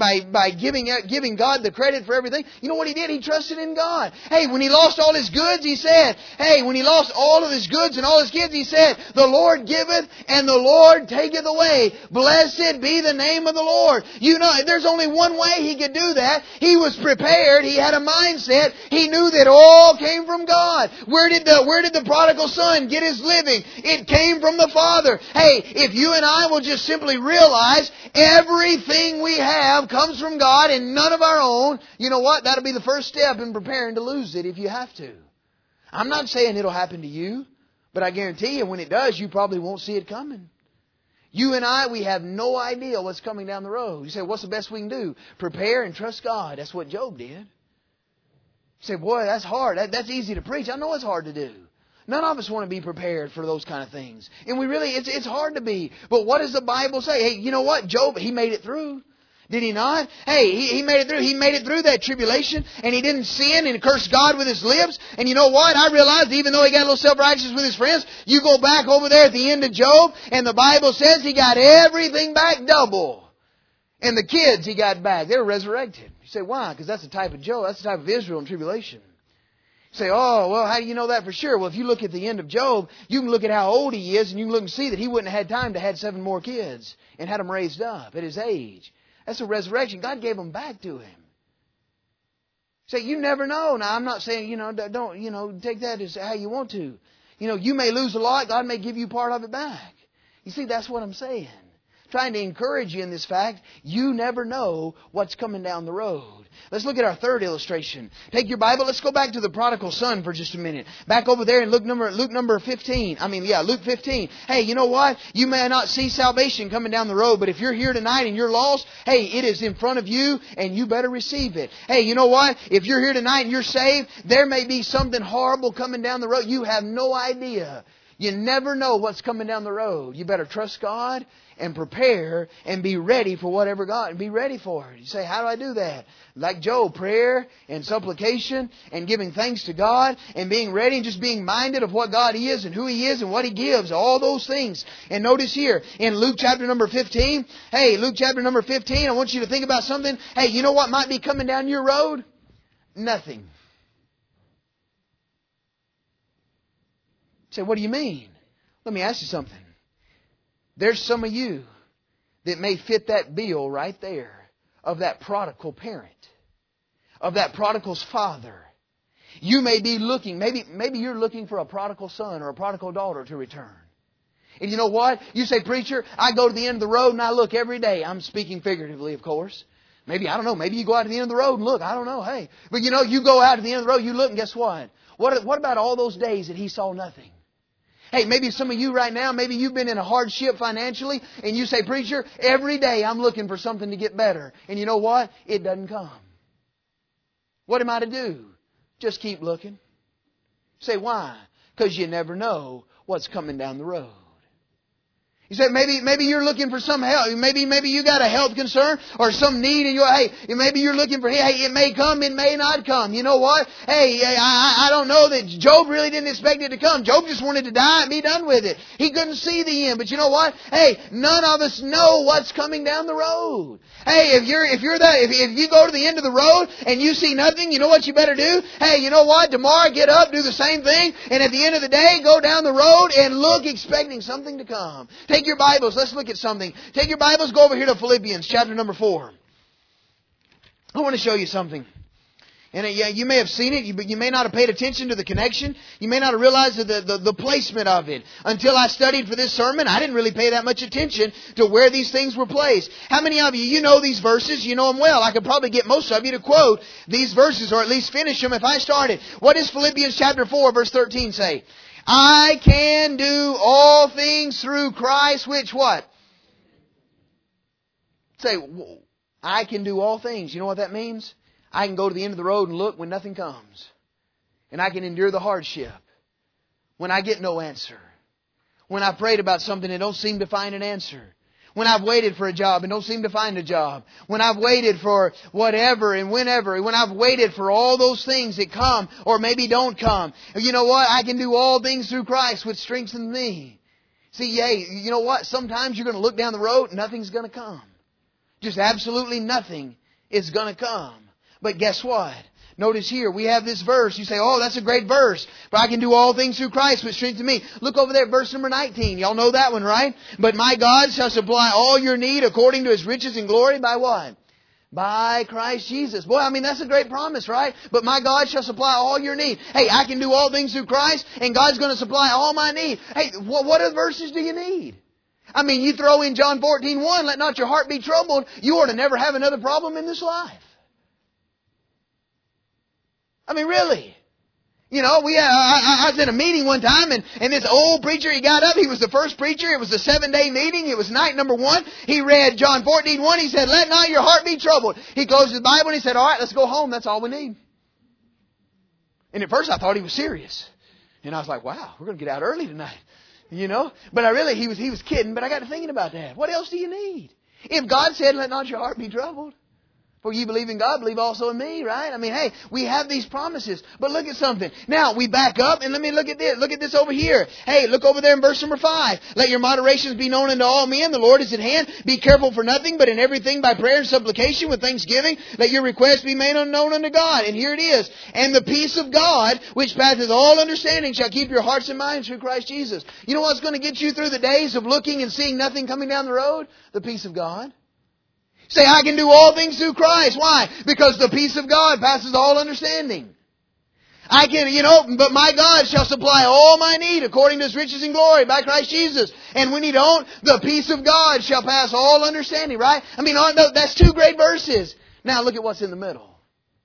giving God the credit for everything. You know what he did? He trusted in God. Hey, when he lost all his goods, he said, when he lost all of his goods and all his kids, he said, the Lord giveth and the Lord taketh away. Blessed be the name of the Lord. You know, there's only one way he could do that. He was prepared. He had a mindset. He knew that all came from God. Where did the prodigal son get his living? It came from the Father. Hey, if you and I will just simply realize everything we have comes from God and none of our own, you know what? That'll be the first step in preparing to lose it if you have to. I'm not saying it'll happen to you, but I guarantee you when it does, you probably won't see it coming. You and I, we have no idea what's coming down the road. You say, what's the best we can do? Prepare and trust God. That's what Job did. You say, boy, that's hard. That's easy to preach. I know it's hard to do. None of us want to be prepared for those kind of things. And we really, it's hard to be. But what does the Bible say? Hey, you know what? Job, he made it through. Did he not? Hey, he made it through. He made it through that tribulation and he didn't sin and curse God with his lips. And you know what? I realized even though he got a little self-righteous with his friends, you go back over there at the end of Job and the Bible says he got everything back double. And the kids he got back, they were resurrected. You say, why? Because that's the type of Job. That's the type of Israel in tribulation. Say, oh, well, how do you know that for sure? Well, if you look at the end of Job, you can look at how old he is and you can look and see that he wouldn't have had time to have 7 more kids and had them raised up at his age. That's a resurrection. God gave them back to him. Say, you never know. Now, I'm not saying, don't, take that as how you want to. You may lose a lot. God may give you part of it back. You see, that's what I'm saying. Trying to encourage you in this fact, you never know what's coming down the road. Let's look at our third illustration. Take your Bible. Let's go back to the prodigal son for just a minute. Back over there in Luke number 15. Luke 15. Hey, you know what? You may not see salvation coming down the road, but if you're here tonight and you're lost, hey, it is in front of you and you better receive it. Hey, you know what? If you're here tonight and you're saved, there may be something horrible coming down the road. You have no idea. You never know what's coming down the road. You better trust God and prepare and be ready for whatever God, and be ready for it. You say, how do I do that? Like Job, prayer and supplication and giving thanks to God and being ready and just being minded of what God is and who He is and what He gives. All those things. And notice here in Luke chapter number 15. Hey, Luke chapter number 15, I want you to think about something. Hey, you know what might be coming down your road? Nothing. Say, what do you mean? Let me ask you something. There's some of you that may fit that bill right there of that prodigal parent, of that prodigal's father. You may be looking, maybe you're looking for a prodigal son or a prodigal daughter to return. And you know what? You say, preacher, I go to the end of the road and I look every day. I'm speaking figuratively, of course. Maybe, I don't know, maybe you go out to the end of the road and look. I don't know, hey. But you go out to the end of the road, you look and guess what? What about all those days that he saw nothing? Hey, maybe some of you right now, maybe you've been in a hardship financially and you say, preacher, every day I'm looking for something to get better. And you know what? It doesn't come. What am I to do? Just keep looking. Say, why? Because you never know what's coming down the road. You say maybe you're looking for some help. Maybe you got a health concern or some need, and maybe you're looking for, hey, it may come, it may not come. You know what? Hey, I don't know that Job really didn't expect it to come. Job just wanted to die and be done with it. He couldn't see the end. But you know what? Hey, none of us know what's coming down the road. Hey, if you go to the end of the road and you see nothing, you know what you better do? Hey, you know what? Tomorrow get up, do the same thing, and at the end of the day, go down the road and look expecting something to come. Take your Bibles. Let's look at something. Take your Bibles. Go over here to Philippians chapter number 4. I want to show you something. And you may have seen it, but you may not have paid attention to the connection. You may not have realized the placement of it. Until I studied for this sermon, I didn't really pay that much attention to where these things were placed. How many of you know these verses? You know them well. I could probably get most of you to quote these verses, or at least finish them if I started. What does Philippians chapter 4 verse 13 say? I can do all things through Christ, which what? Say, I can do all things. You know what that means? I can go to the end of the road and look when nothing comes. And I can endure the hardship. When I get no answer. When I've prayed about something and don't seem to find an answer. When I've waited for a job and don't seem to find a job. When I've waited for whatever and whenever. When I've waited for all those things that come or maybe don't come. You know what? I can do all things through Christ which strengthens me. See, you know what? Sometimes you're going to look down the road and nothing's going to come. Just absolutely nothing is going to come. But guess what? Notice here, we have this verse. You say, oh, that's a great verse. But I can do all things through Christ which strengthens me. Look over there at verse number 19. Y'all know that one, right? But my God shall supply all your need according to His riches and glory by what? By Christ Jesus. Boy, I mean, that's a great promise, right? But my God shall supply all your need. Hey, I can do all things through Christ, and God's going to supply all my need. Hey, what other verses do you need? I mean, you throw in John 14:1, let not your heart be troubled. You ought to never have another problem in this life. I mean, really. You know, I was in a meeting one time, and this old preacher, he got up. He was the first preacher. It was a 7-day meeting. It was night number 1. He read John 14:1. He said, let not your heart be troubled. He closed his Bible and he said, all right, let's go home. That's all we need. And at first I thought he was serious. And I was like, wow, we're going to get out early tonight. You know? But he was kidding. But I got to thinking about that. What else do you need? If God said, let not your heart be troubled. For you believe in God, believe also in me, right? I mean, hey, we have these promises. But look at something. Now, we back up and let me look at this. Look at this over here. Hey, look over there in verse number 5. Let your moderations be known unto all men. The Lord is at hand. Be careful for nothing, but in everything by prayer and supplication with thanksgiving. Let your requests be made unknown unto God. And here it is. And the peace of God, which passeth all understanding, shall keep your hearts and minds through Christ Jesus. You know what's going to get you through the days of looking and seeing nothing coming down the road? The peace of God. Say, I can do all things through Christ. Why? Because the peace of God passes all understanding. I can, but my God shall supply all my need according to His riches and glory by Christ Jesus. And when you don't, the peace of God shall pass all understanding, right? I mean, that's 2 great verses. Now look at what's in the middle.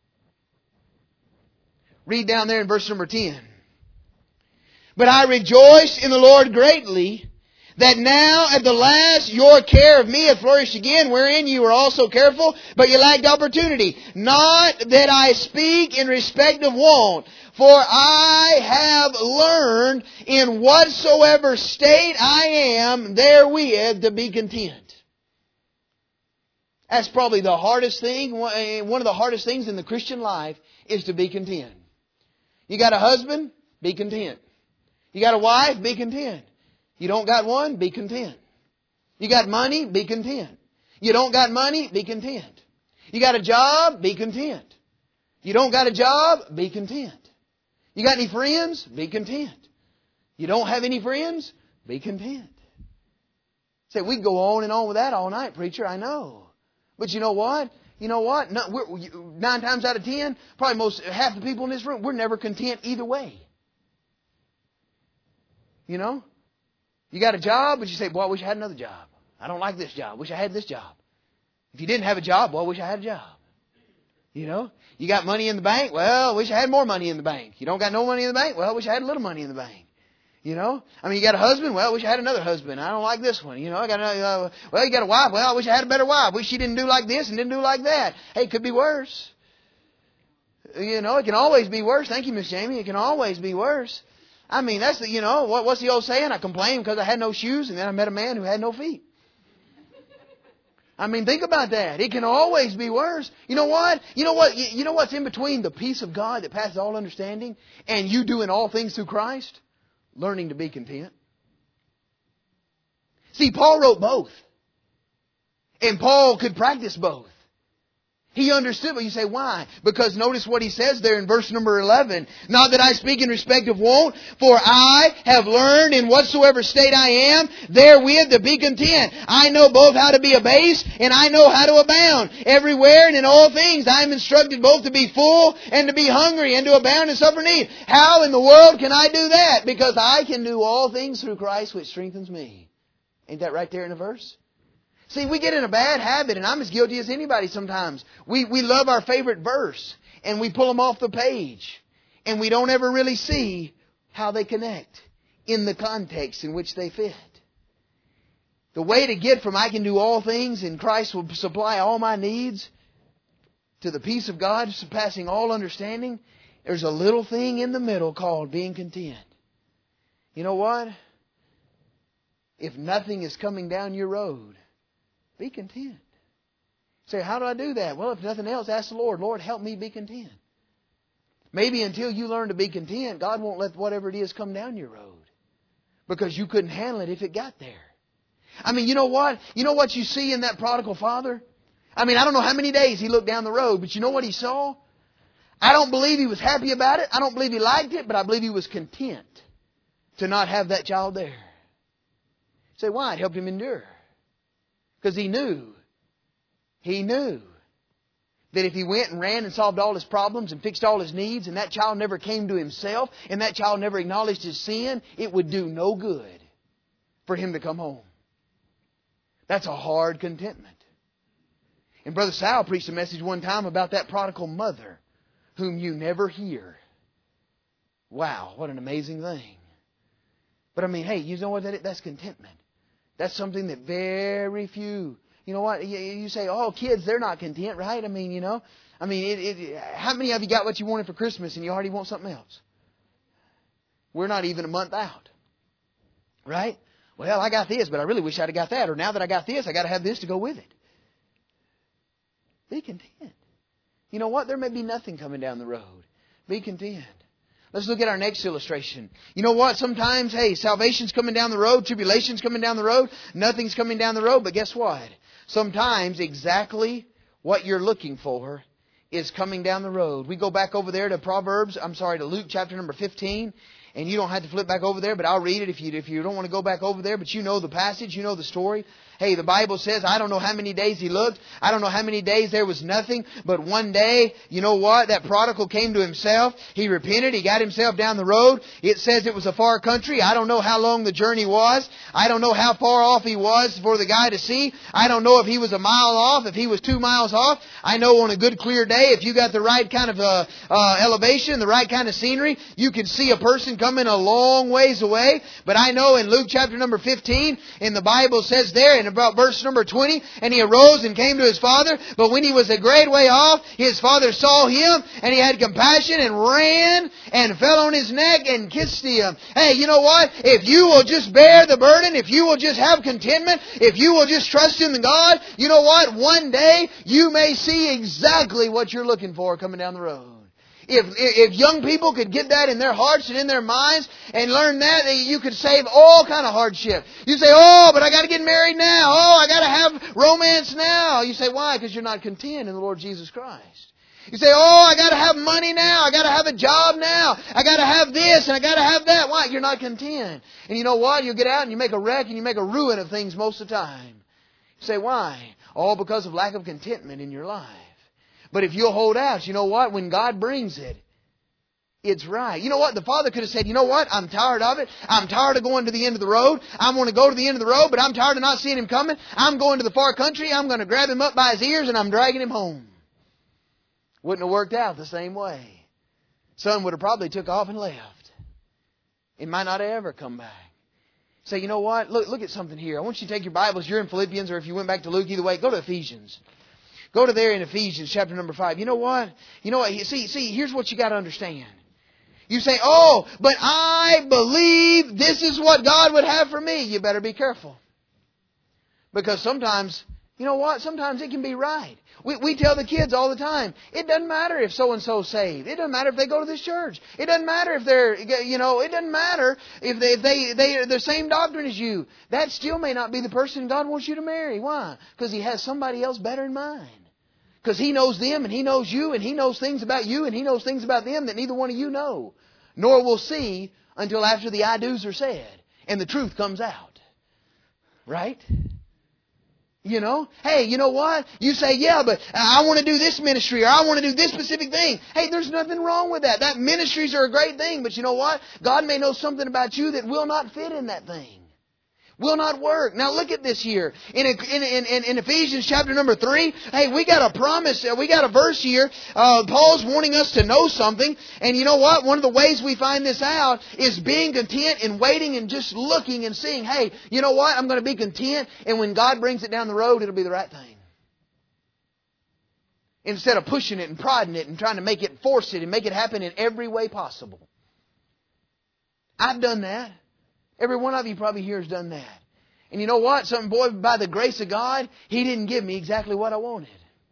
Read down there in verse number 10. But I rejoice in the Lord greatly, that now at the last your care of me hath flourished again, wherein you were also careful, but you lacked opportunity. Not that I speak in respect of want, for I have learned in whatsoever state I am therewith to be content. That's probably the hardest thing, one of the hardest things in the Christian life is to be content. You got a husband? Be content. You got a wife? Be content. You don't got one? Be content. You got money? Be content. You don't got money? Be content. You got a job? Be content. You don't got a job? Be content. You got any friends? Be content. You don't have any friends? Be content. Say, we can go on and on with that all night, preacher, I know. But you know what? You know what? 9 times out of 10, probably half the people in this room, we're never content either way. You know? You got a job, but you say, boy, I wish I had another job. I don't like this job. Wish I had this job. If you didn't have a job, boy, I wish I had a job. You know? You got money in the bank? Well, I wish I had more money in the bank. You don't got no money in the bank? Well, I wish I had a little money in the bank. You know? I mean, you got a husband? Well, I wish I had another husband. I don't like this one. You know, you got a wife? Well, I wish I had a better wife. Wish she didn't do like this and didn't do like that. Hey, it could be worse. You know, it can always be worse. Thank you, Miss Jamie. It can always be worse. I mean, that's the, what's the old saying? I complained because I had no shoes, and then I met a man who had no feet. I mean, think about that. It can always be worse. You know what? You know what's in between the peace of God that passes all understanding and you doing all things through Christ? Learning to be content. See, Paul wrote both. And Paul could practice both. He understood, but you say, why? Because notice what he says there in verse number 11. Not that I speak in respect of want, for I have learned in whatsoever state I am, therewith to be content. I know both how to be abased, and I know how to abound. Everywhere and in all things I am instructed both to be full and to be hungry, and to abound and suffer need. How in the world can I do that? Because I can do all things through Christ which strengthens me. Ain't that right there in the verse? See, we get in a bad habit, and I'm as guilty as anybody sometimes. We love our favorite verse, and we pull them off the page, and we don't ever really see how they connect in the context in which they fit. The way to get from I can do all things and Christ will supply all my needs to the peace of God surpassing all understanding, there's a little thing in the middle called being content. You know what? If nothing is coming down your road, be content. Say, how do I do that? Well, if nothing else, ask the Lord, Lord, help me be content. Maybe until you learn to be content, God won't let whatever it is come down your road. Because you couldn't handle it if it got there. I mean, you know what? You know what you see in that prodigal father? I mean, I don't know how many days he looked down the road, but you know what he saw? I don't believe he was happy about it. I don't believe he liked it, but I believe he was content to not have that child there. You say, why? It helped him endure. Because he knew that if he went and ran and solved all his problems and fixed all his needs and that child never came to himself and that child never acknowledged his sin, it would do no good for him to come home. That's a hard contentment. And Brother Sal preached a message one time about that prodigal mother whom you never hear. Wow, what an amazing thing. But I mean, hey, you know what? That's contentment. That's something that very few, you know what, you say, oh, kids, they're not content, right? I mean, how many of you got what you wanted for Christmas and you already want something else? We're not even a month out, right? Well, I got this, but I really wish I'd have got that. Or now that I got this, I got to have this to go with it. Be content. You know what? There may be nothing coming down the road. Be content. Let's look at our next illustration. You know what? Sometimes, hey, salvation's coming down the road, tribulation's coming down the road, nothing's coming down the road, but guess what? Sometimes exactly what you're looking for is coming down the road. We go back over there to Luke chapter number 15. And you don't have to flip back over there, but I'll read it if you don't want to go back over there. But you know the passage, you know the story. Hey, the Bible says, I don't know how many days he looked. I don't know how many days there was nothing. But one day, you know what? That prodigal came to himself. He repented. He got himself down the road. It says it was a far country. I don't know how long the journey was. I don't know how far off he was for the guy to see. I don't know if he was a mile off, if he was 2 miles off. I know on a good clear day, if you got the right kind of elevation, the right kind of scenery, you can see a person coming a long ways away. But I know in Luke chapter number 15, and the Bible says there in about verse number 20, and he arose and came to his father, but when he was a great way off, his father saw him, and he had compassion and ran and fell on his neck and kissed him. Hey, you know what? If you will just bear the burden, if you will just have contentment, if you will just trust in God, you know what? One day you may see exactly what you're looking for coming down the road. If young people could get that in their hearts and in their minds and learn that, you could save all kind of hardship. You say, oh, but I got to get married now. Oh, I got to have romance now. You say, why? Because you're not content in the Lord Jesus Christ. You say, oh, I got to have money now. I got to have a job now. I got to have this and I got to have that. Why? You're not content. And you know what? You get out and you make a wreck and you make a ruin of things most of the time. You say, why? All because of lack of contentment in your life. But if you'll hold out, you know what? When God brings it, it's right. You know what? The father could have said, you know what? I'm tired of it. I'm tired of going to the end of the road. I want to go to the end of the road, but I'm tired of not seeing him coming. I'm going to the far country. I'm going to grab him up by his ears and I'm dragging him home. Wouldn't have worked out the same way. Son would have probably took off and left. It might not have ever come back. Say, you know what? Look at something here. I want you to take your Bibles. You're in Philippians, or if you went back to Luke, either way, go to Ephesians. Go to there in Ephesians chapter number 5. You know what? See, here's what you got to understand. You say, oh, but I believe this is what God would have for me. You better be careful. Because sometimes, you know what? Sometimes it can be right. We tell the kids all the time, it doesn't matter if so-and-so's saved. It doesn't matter if they go to this church. It doesn't matter if they're, it doesn't matter if they're the same doctrine as you. That still may not be the person God wants you to marry. Why? Because He has somebody else better in mind. Because He knows them and He knows you and He knows things about you and He knows things about them that neither one of you know. Nor will see until after the I do's are said and the truth comes out. Right? You know? Hey, you know what? You say, yeah, but I want to do this ministry or I want to do this specific thing. Hey, there's nothing wrong with that. That ministries are a great thing, but you know what? God may know something about you that will not fit in that thing. Will not work. Now look at this here. In Ephesians chapter number 3, hey, we got a promise, we got a verse here. Paul's wanting us to know something. And you know what? One of the ways we find this out is being content and waiting and just looking and seeing, hey, you know what? I'm going to be content. And when God brings it down the road, it'll be the right thing. Instead of pushing it and prodding it and trying to make it, force it and make it happen in every way possible. I've done that. Every one of you probably here has done that. And you know what? Boy, by the grace of God, He didn't give me exactly what I wanted.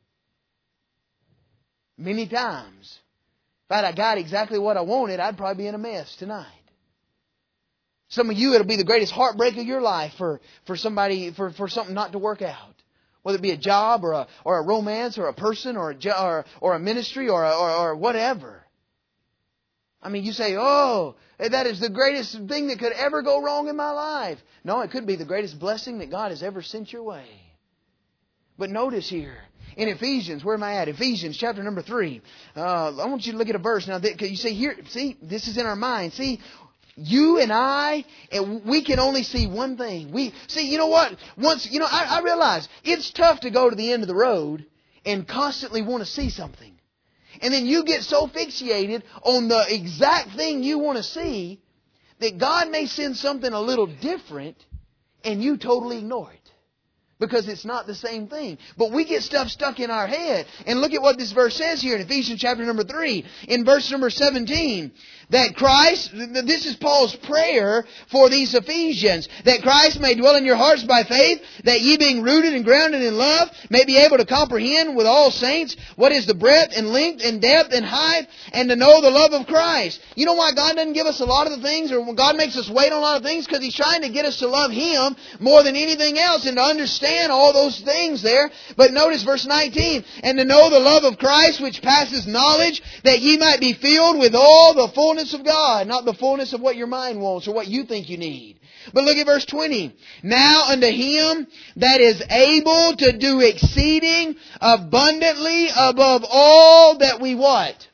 Many times. If I'd got exactly what I wanted, I'd probably be in a mess tonight. Some of you, it'll be the greatest heartbreak of your life for somebody, for something not to work out. Whether it be a job or a romance or a person or a ministry or whatever. I mean, you say, oh, that is the greatest thing that could ever go wrong in my life. No, it could be the greatest blessing that God has ever sent your way. But notice here, in Ephesians, where am I at? Ephesians chapter number 3. I want you to look at a verse. Now, you say here, see, this is in our mind. See, you and I, we can only see one thing. You know what? I realize it's tough to go to the end of the road and constantly want to see something. And then you get so fixated on the exact thing you want to see that God may send something a little different and you totally ignore it. Because it's not the same thing. But we get stuff stuck in our head. And look at what this verse says here in Ephesians chapter number 3. In verse number 17. That Christ, this is Paul's prayer for these Ephesians. That Christ may dwell in your hearts by faith. That ye being rooted and grounded in love may be able to comprehend with all saints what is the breadth and length and depth and height. And to know the love of Christ. You know why God doesn't give us a lot of the things, or God makes us wait on a lot of things? Because He's trying to get us to love Him more than anything else and to understand all those things there. But notice verse 19. And to know the love of Christ which passes knowledge, that ye might be filled with all the fullness of God. Not the fullness of what your mind wants or what you think you need. But look at verse 20. Now unto Him that is able to do exceeding abundantly above all that we what?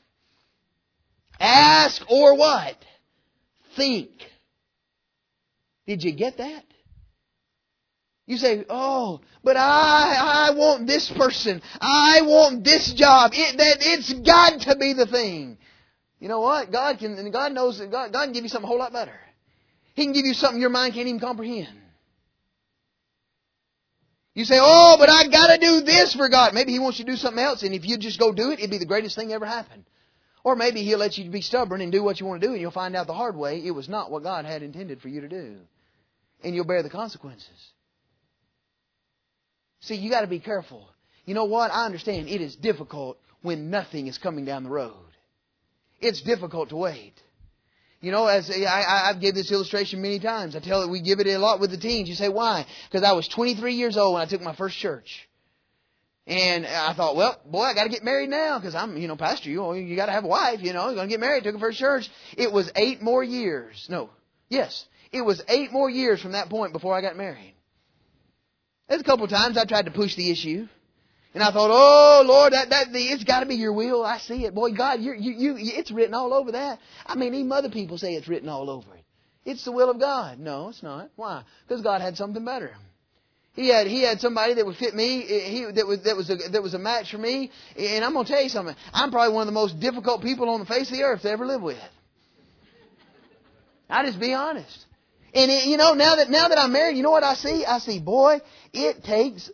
Ask or what? Think. Did you get that? You say, oh, but I want this person. I want this job. It's got to be the thing. You know what? God knows that God can give you something a whole lot better. He can give you something your mind can't even comprehend. You say, oh, but I got to do this for God. Maybe He wants you to do something else, and if you just go do it, it'd be the greatest thing ever happened. Or maybe He'll let you be stubborn and do what you want to do, and you'll find out the hard way it was not what God had intended for you to do. And you'll bear the consequences. See, you got to be careful. You know what? I understand it is difficult when nothing is coming down the road. It's difficult to wait. You know, as I've given this illustration many times. I tell it, we give it a lot with the teens. You say, why? Because I was 23 years old when I took my first church. And I thought, well, boy, I got to get married now because I'm, pastor. You got to have a wife. You're going to get married. Took a first church. It was 8 more years. It was 8 more years from that point before I got married. There's a couple of times I tried to push the issue. And I thought, oh, Lord, it's got to be your will. I see it. Boy, God, it's written all over that. I mean, even other people say it's written all over it. It's the will of God. No, it's not. Why? Because God had something better. He had somebody that would fit me. That was a match for me. And I'm going to tell you something. I'm probably one of the most difficult people on the face of the earth to ever live with. I just be honest. And now that I'm married, you know what I see? I see, boy, it takes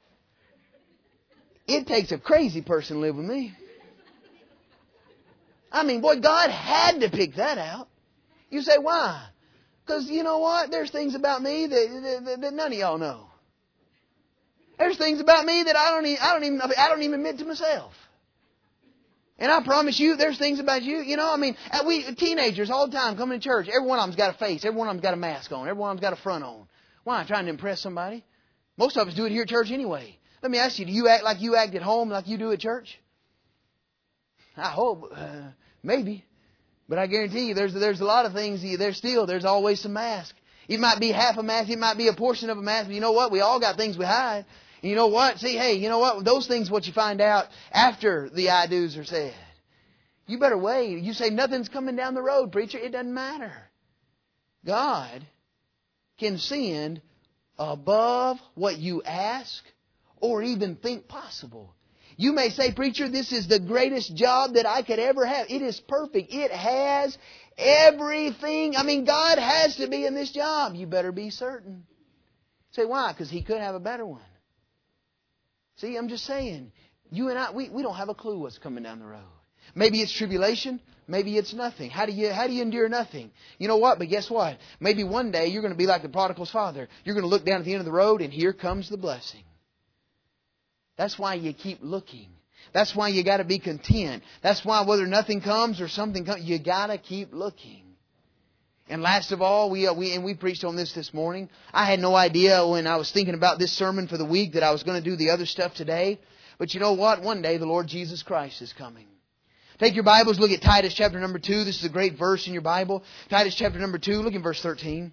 a crazy person to live with me. I mean, boy, God had to pick that out. You say, why? Because you know what? There's things about me that none of y'all know. There's things about me that I don't even admit to myself. And I promise you, there's things about you. You know, I mean, we teenagers all the time coming to church. Every one of them's got a face. Every one of them's got a mask on. Every one of them's got a front on. Why? Trying to impress somebody. Most of us do it here at church anyway. Let me ask you, do you act like you act at home like you do at church? I hope. Maybe. But I guarantee you, there's a lot of things. There's always some mask. It might be half a mask. It might be a portion of a mask. But you know what? We all got things we hide. And you know what? See, hey, you know what? Those things what you find out after the I do's are said. You better wait. You say nothing's coming down the road, preacher. It doesn't matter. God can send above what you ask or even think possible. You may say, preacher, this is the greatest job that I could ever have. It is perfect. It has everything. I mean, God has to be in this job. You better be certain. Say, why? Because He could have a better one. See, I'm just saying, you and I, we don't have a clue what's coming down the road. Maybe it's tribulation. Maybe it's nothing. How do you endure nothing? You know what? But guess what? Maybe one day you're going to be like the prodigal's father. You're going to look down at the end of the road and here comes the blessing. That's why you keep looking. That's why you got to be content. That's why whether nothing comes or something comes, you got to keep looking. And last of all, we preached on this morning. I had no idea when I was thinking about this sermon for the week that I was going to do the other stuff today. But you know what? One day the Lord Jesus Christ is coming. Take your Bibles, look at Titus chapter number 2. This is a great verse in your Bible. Titus chapter number 2, look in verse 13.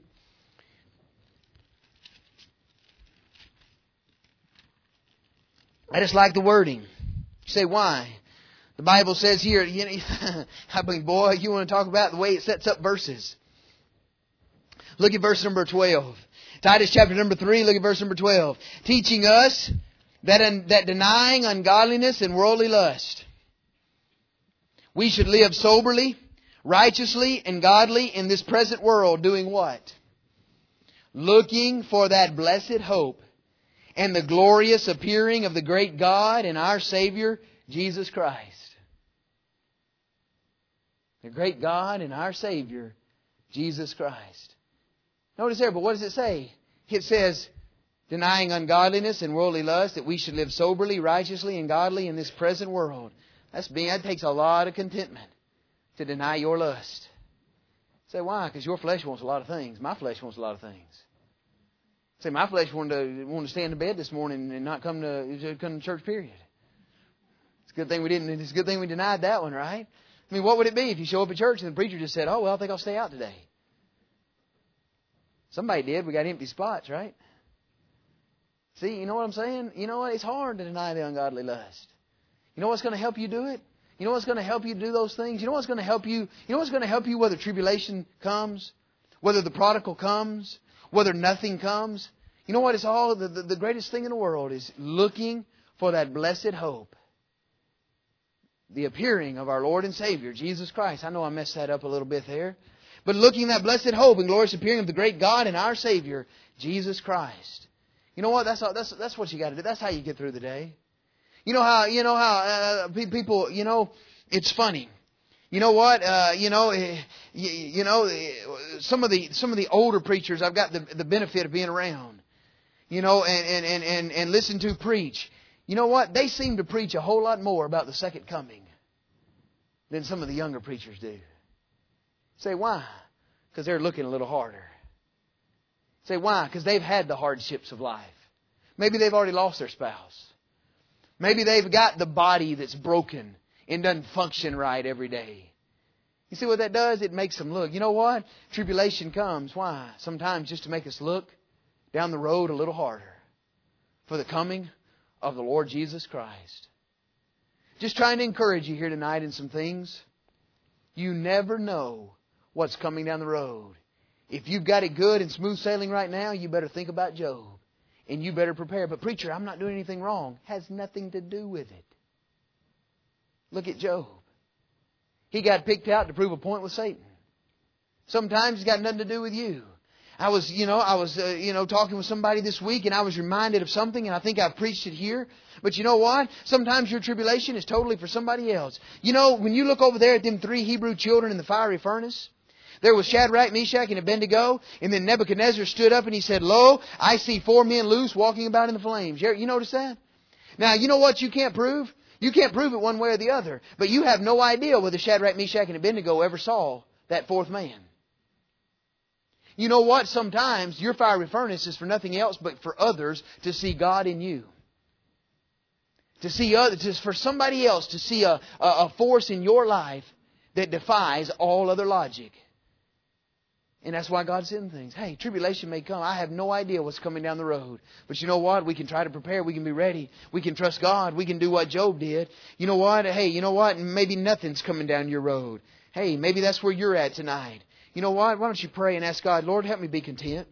I just like the wording. You say, why? The Bible says here, I mean, boy, you want to talk about the way it sets up verses. Look at verse number 12. Titus chapter number 3, look at verse number 12. Teaching us that denying ungodliness and worldly lust, we should live soberly, righteously, and godly in this present world, doing what? Looking for that blessed hope and the glorious appearing of the great God and our Savior, Jesus Christ. The great God and our Savior, Jesus Christ. Notice there, but what does it say? It says, denying ungodliness and worldly lust, that we should live soberly, righteously, and godly in this present world. That takes a lot of contentment to deny your lust. Say, why? Because your flesh wants a lot of things. My flesh wants a lot of things. Say, my flesh wanted to stay in the bed this morning and not come to church, period. It's a good thing we didn't. It's a good thing we denied that one, right? I mean, what would it be if you show up at church and the preacher just said, oh, well, I think I'll stay out today? Somebody did. We got empty spots, right? See, you know what I'm saying? You know what? It's hard to deny the ungodly lust. You know what's going to help you do it? You know what's going to help you do those things? You know what's going to help you? You know what's going to help you whether tribulation comes, whether the prodigal comes, whether nothing comes? You know what? It's all the greatest thing in the world is looking for that blessed hope. The appearing of our Lord and Savior, Jesus Christ. I know I messed that up a little bit there. But looking at that blessed hope and glorious appearing of the great God and our Savior, Jesus Christ. You know what? That's what you got to do. That's how you get through the day. You know how people, it's funny. You know what? Some of the older preachers I've got the benefit of being around. And listen to preach. You know what? They seem to preach a whole lot more about the second coming than some of the younger preachers do. Say, why? Because they're looking a little harder. Say, why? Because they've had the hardships of life. Maybe they've already lost their spouse. Maybe they've got the body that's broken and doesn't function right every day. You see what that does? It makes them look. You know what? Tribulation comes. Why? Sometimes just to make us look down the road a little harder for the coming of the Lord Jesus Christ. Just trying to encourage you here tonight in some things. You never know what's coming down the road. If you've got it good and smooth sailing right now, you better think about Job. And you better prepare. But preacher, I'm not doing anything wrong. Has nothing to do with it. Look at Job. He got picked out to prove a point with Satan. Sometimes it's got nothing to do with you. I was talking with somebody this week, and I was reminded of something, and I think I've preached it here. But you know what? Sometimes your tribulation is totally for somebody else. You know, when you look over there at them 3 Hebrew children in the fiery furnace, there was Shadrach, Meshach, and Abednego, and then Nebuchadnezzar stood up and he said, "Lo, I see 4 men loose walking about in the flames." You notice that? Now, you know what you can't prove? You can't prove it one way or the other. But you have no idea whether Shadrach, Meshach, and Abednego ever saw that 4th man. You know what? Sometimes your fiery furnace is for nothing else but for others to see God in you. For somebody else to see a force in your life that defies all other logic. And that's why God sends things. Hey, tribulation may come. I have no idea what's coming down the road. But you know what? We can try to prepare. We can be ready. We can trust God. We can do what Job did. You know what? Hey, you know what? Maybe nothing's coming down your road. Hey, maybe that's where you're at tonight. You know what? Why don't you pray and ask God, "Lord, help me be content.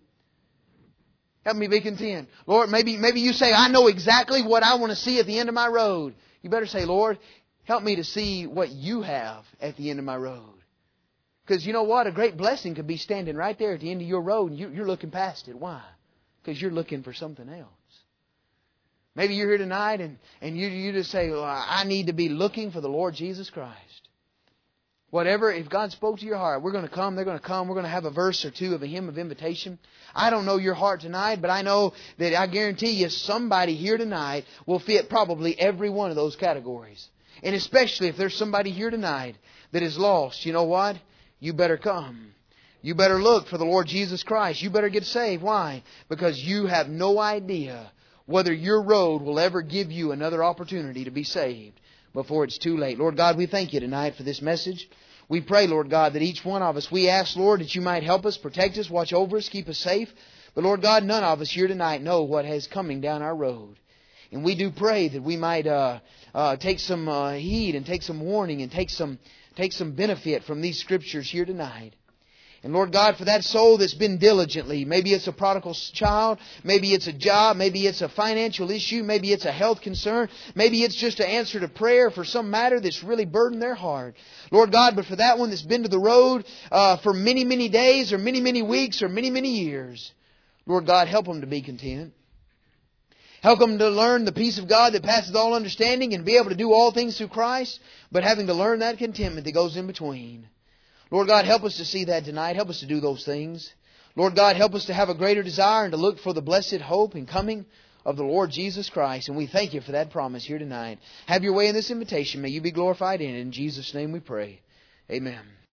Help me be content." Lord, maybe you say, "I know exactly what I want to see at the end of my road." You better say, "Lord, help me to see what you have at the end of my road." Because you know what? A great blessing could be standing right there at the end of your road and you're looking past it. Why? Because you're looking for something else. Maybe you're here tonight and you just say, "Well, I need to be looking for the Lord Jesus Christ." Whatever, if God spoke to your heart, we're going to come, they're going to come, we're going to have a verse or two of a hymn of invitation. I don't know your heart tonight, but I know that I guarantee you somebody here tonight will fit probably every one of those categories. And especially if there's somebody here tonight that is lost, you know what? You better come. You better look for the Lord Jesus Christ. You better get saved. Why? Because you have no idea whether your road will ever give you another opportunity to be saved before it's too late. Lord God, we thank you tonight for this message. We pray, Lord God, that each one of us, we ask, Lord, that you might help us, protect us, watch over us, keep us safe. But Lord God, none of us here tonight know what is coming down our road. And we do pray that we might take some heed and take some warning and take some benefit from these scriptures here tonight. And Lord God, for that soul that's been diligently, maybe it's a prodigal child, maybe it's a job, maybe it's a financial issue, maybe it's a health concern, maybe it's just an answer to prayer for some matter that's really burdened their heart. Lord God, but for that one that's been to the road for many, many days or many, many weeks or many, many years, Lord God, help them to be content. Help them to learn the peace of God that passes all understanding and be able to do all things through Christ, but having to learn that contentment that goes in between. Lord God, help us to see that tonight. Help us to do those things. Lord God, help us to have a greater desire and to look for the blessed hope and coming of the Lord Jesus Christ. And we thank you for that promise here tonight. Have your way in this invitation. May you be glorified in it. In Jesus' name we pray. Amen.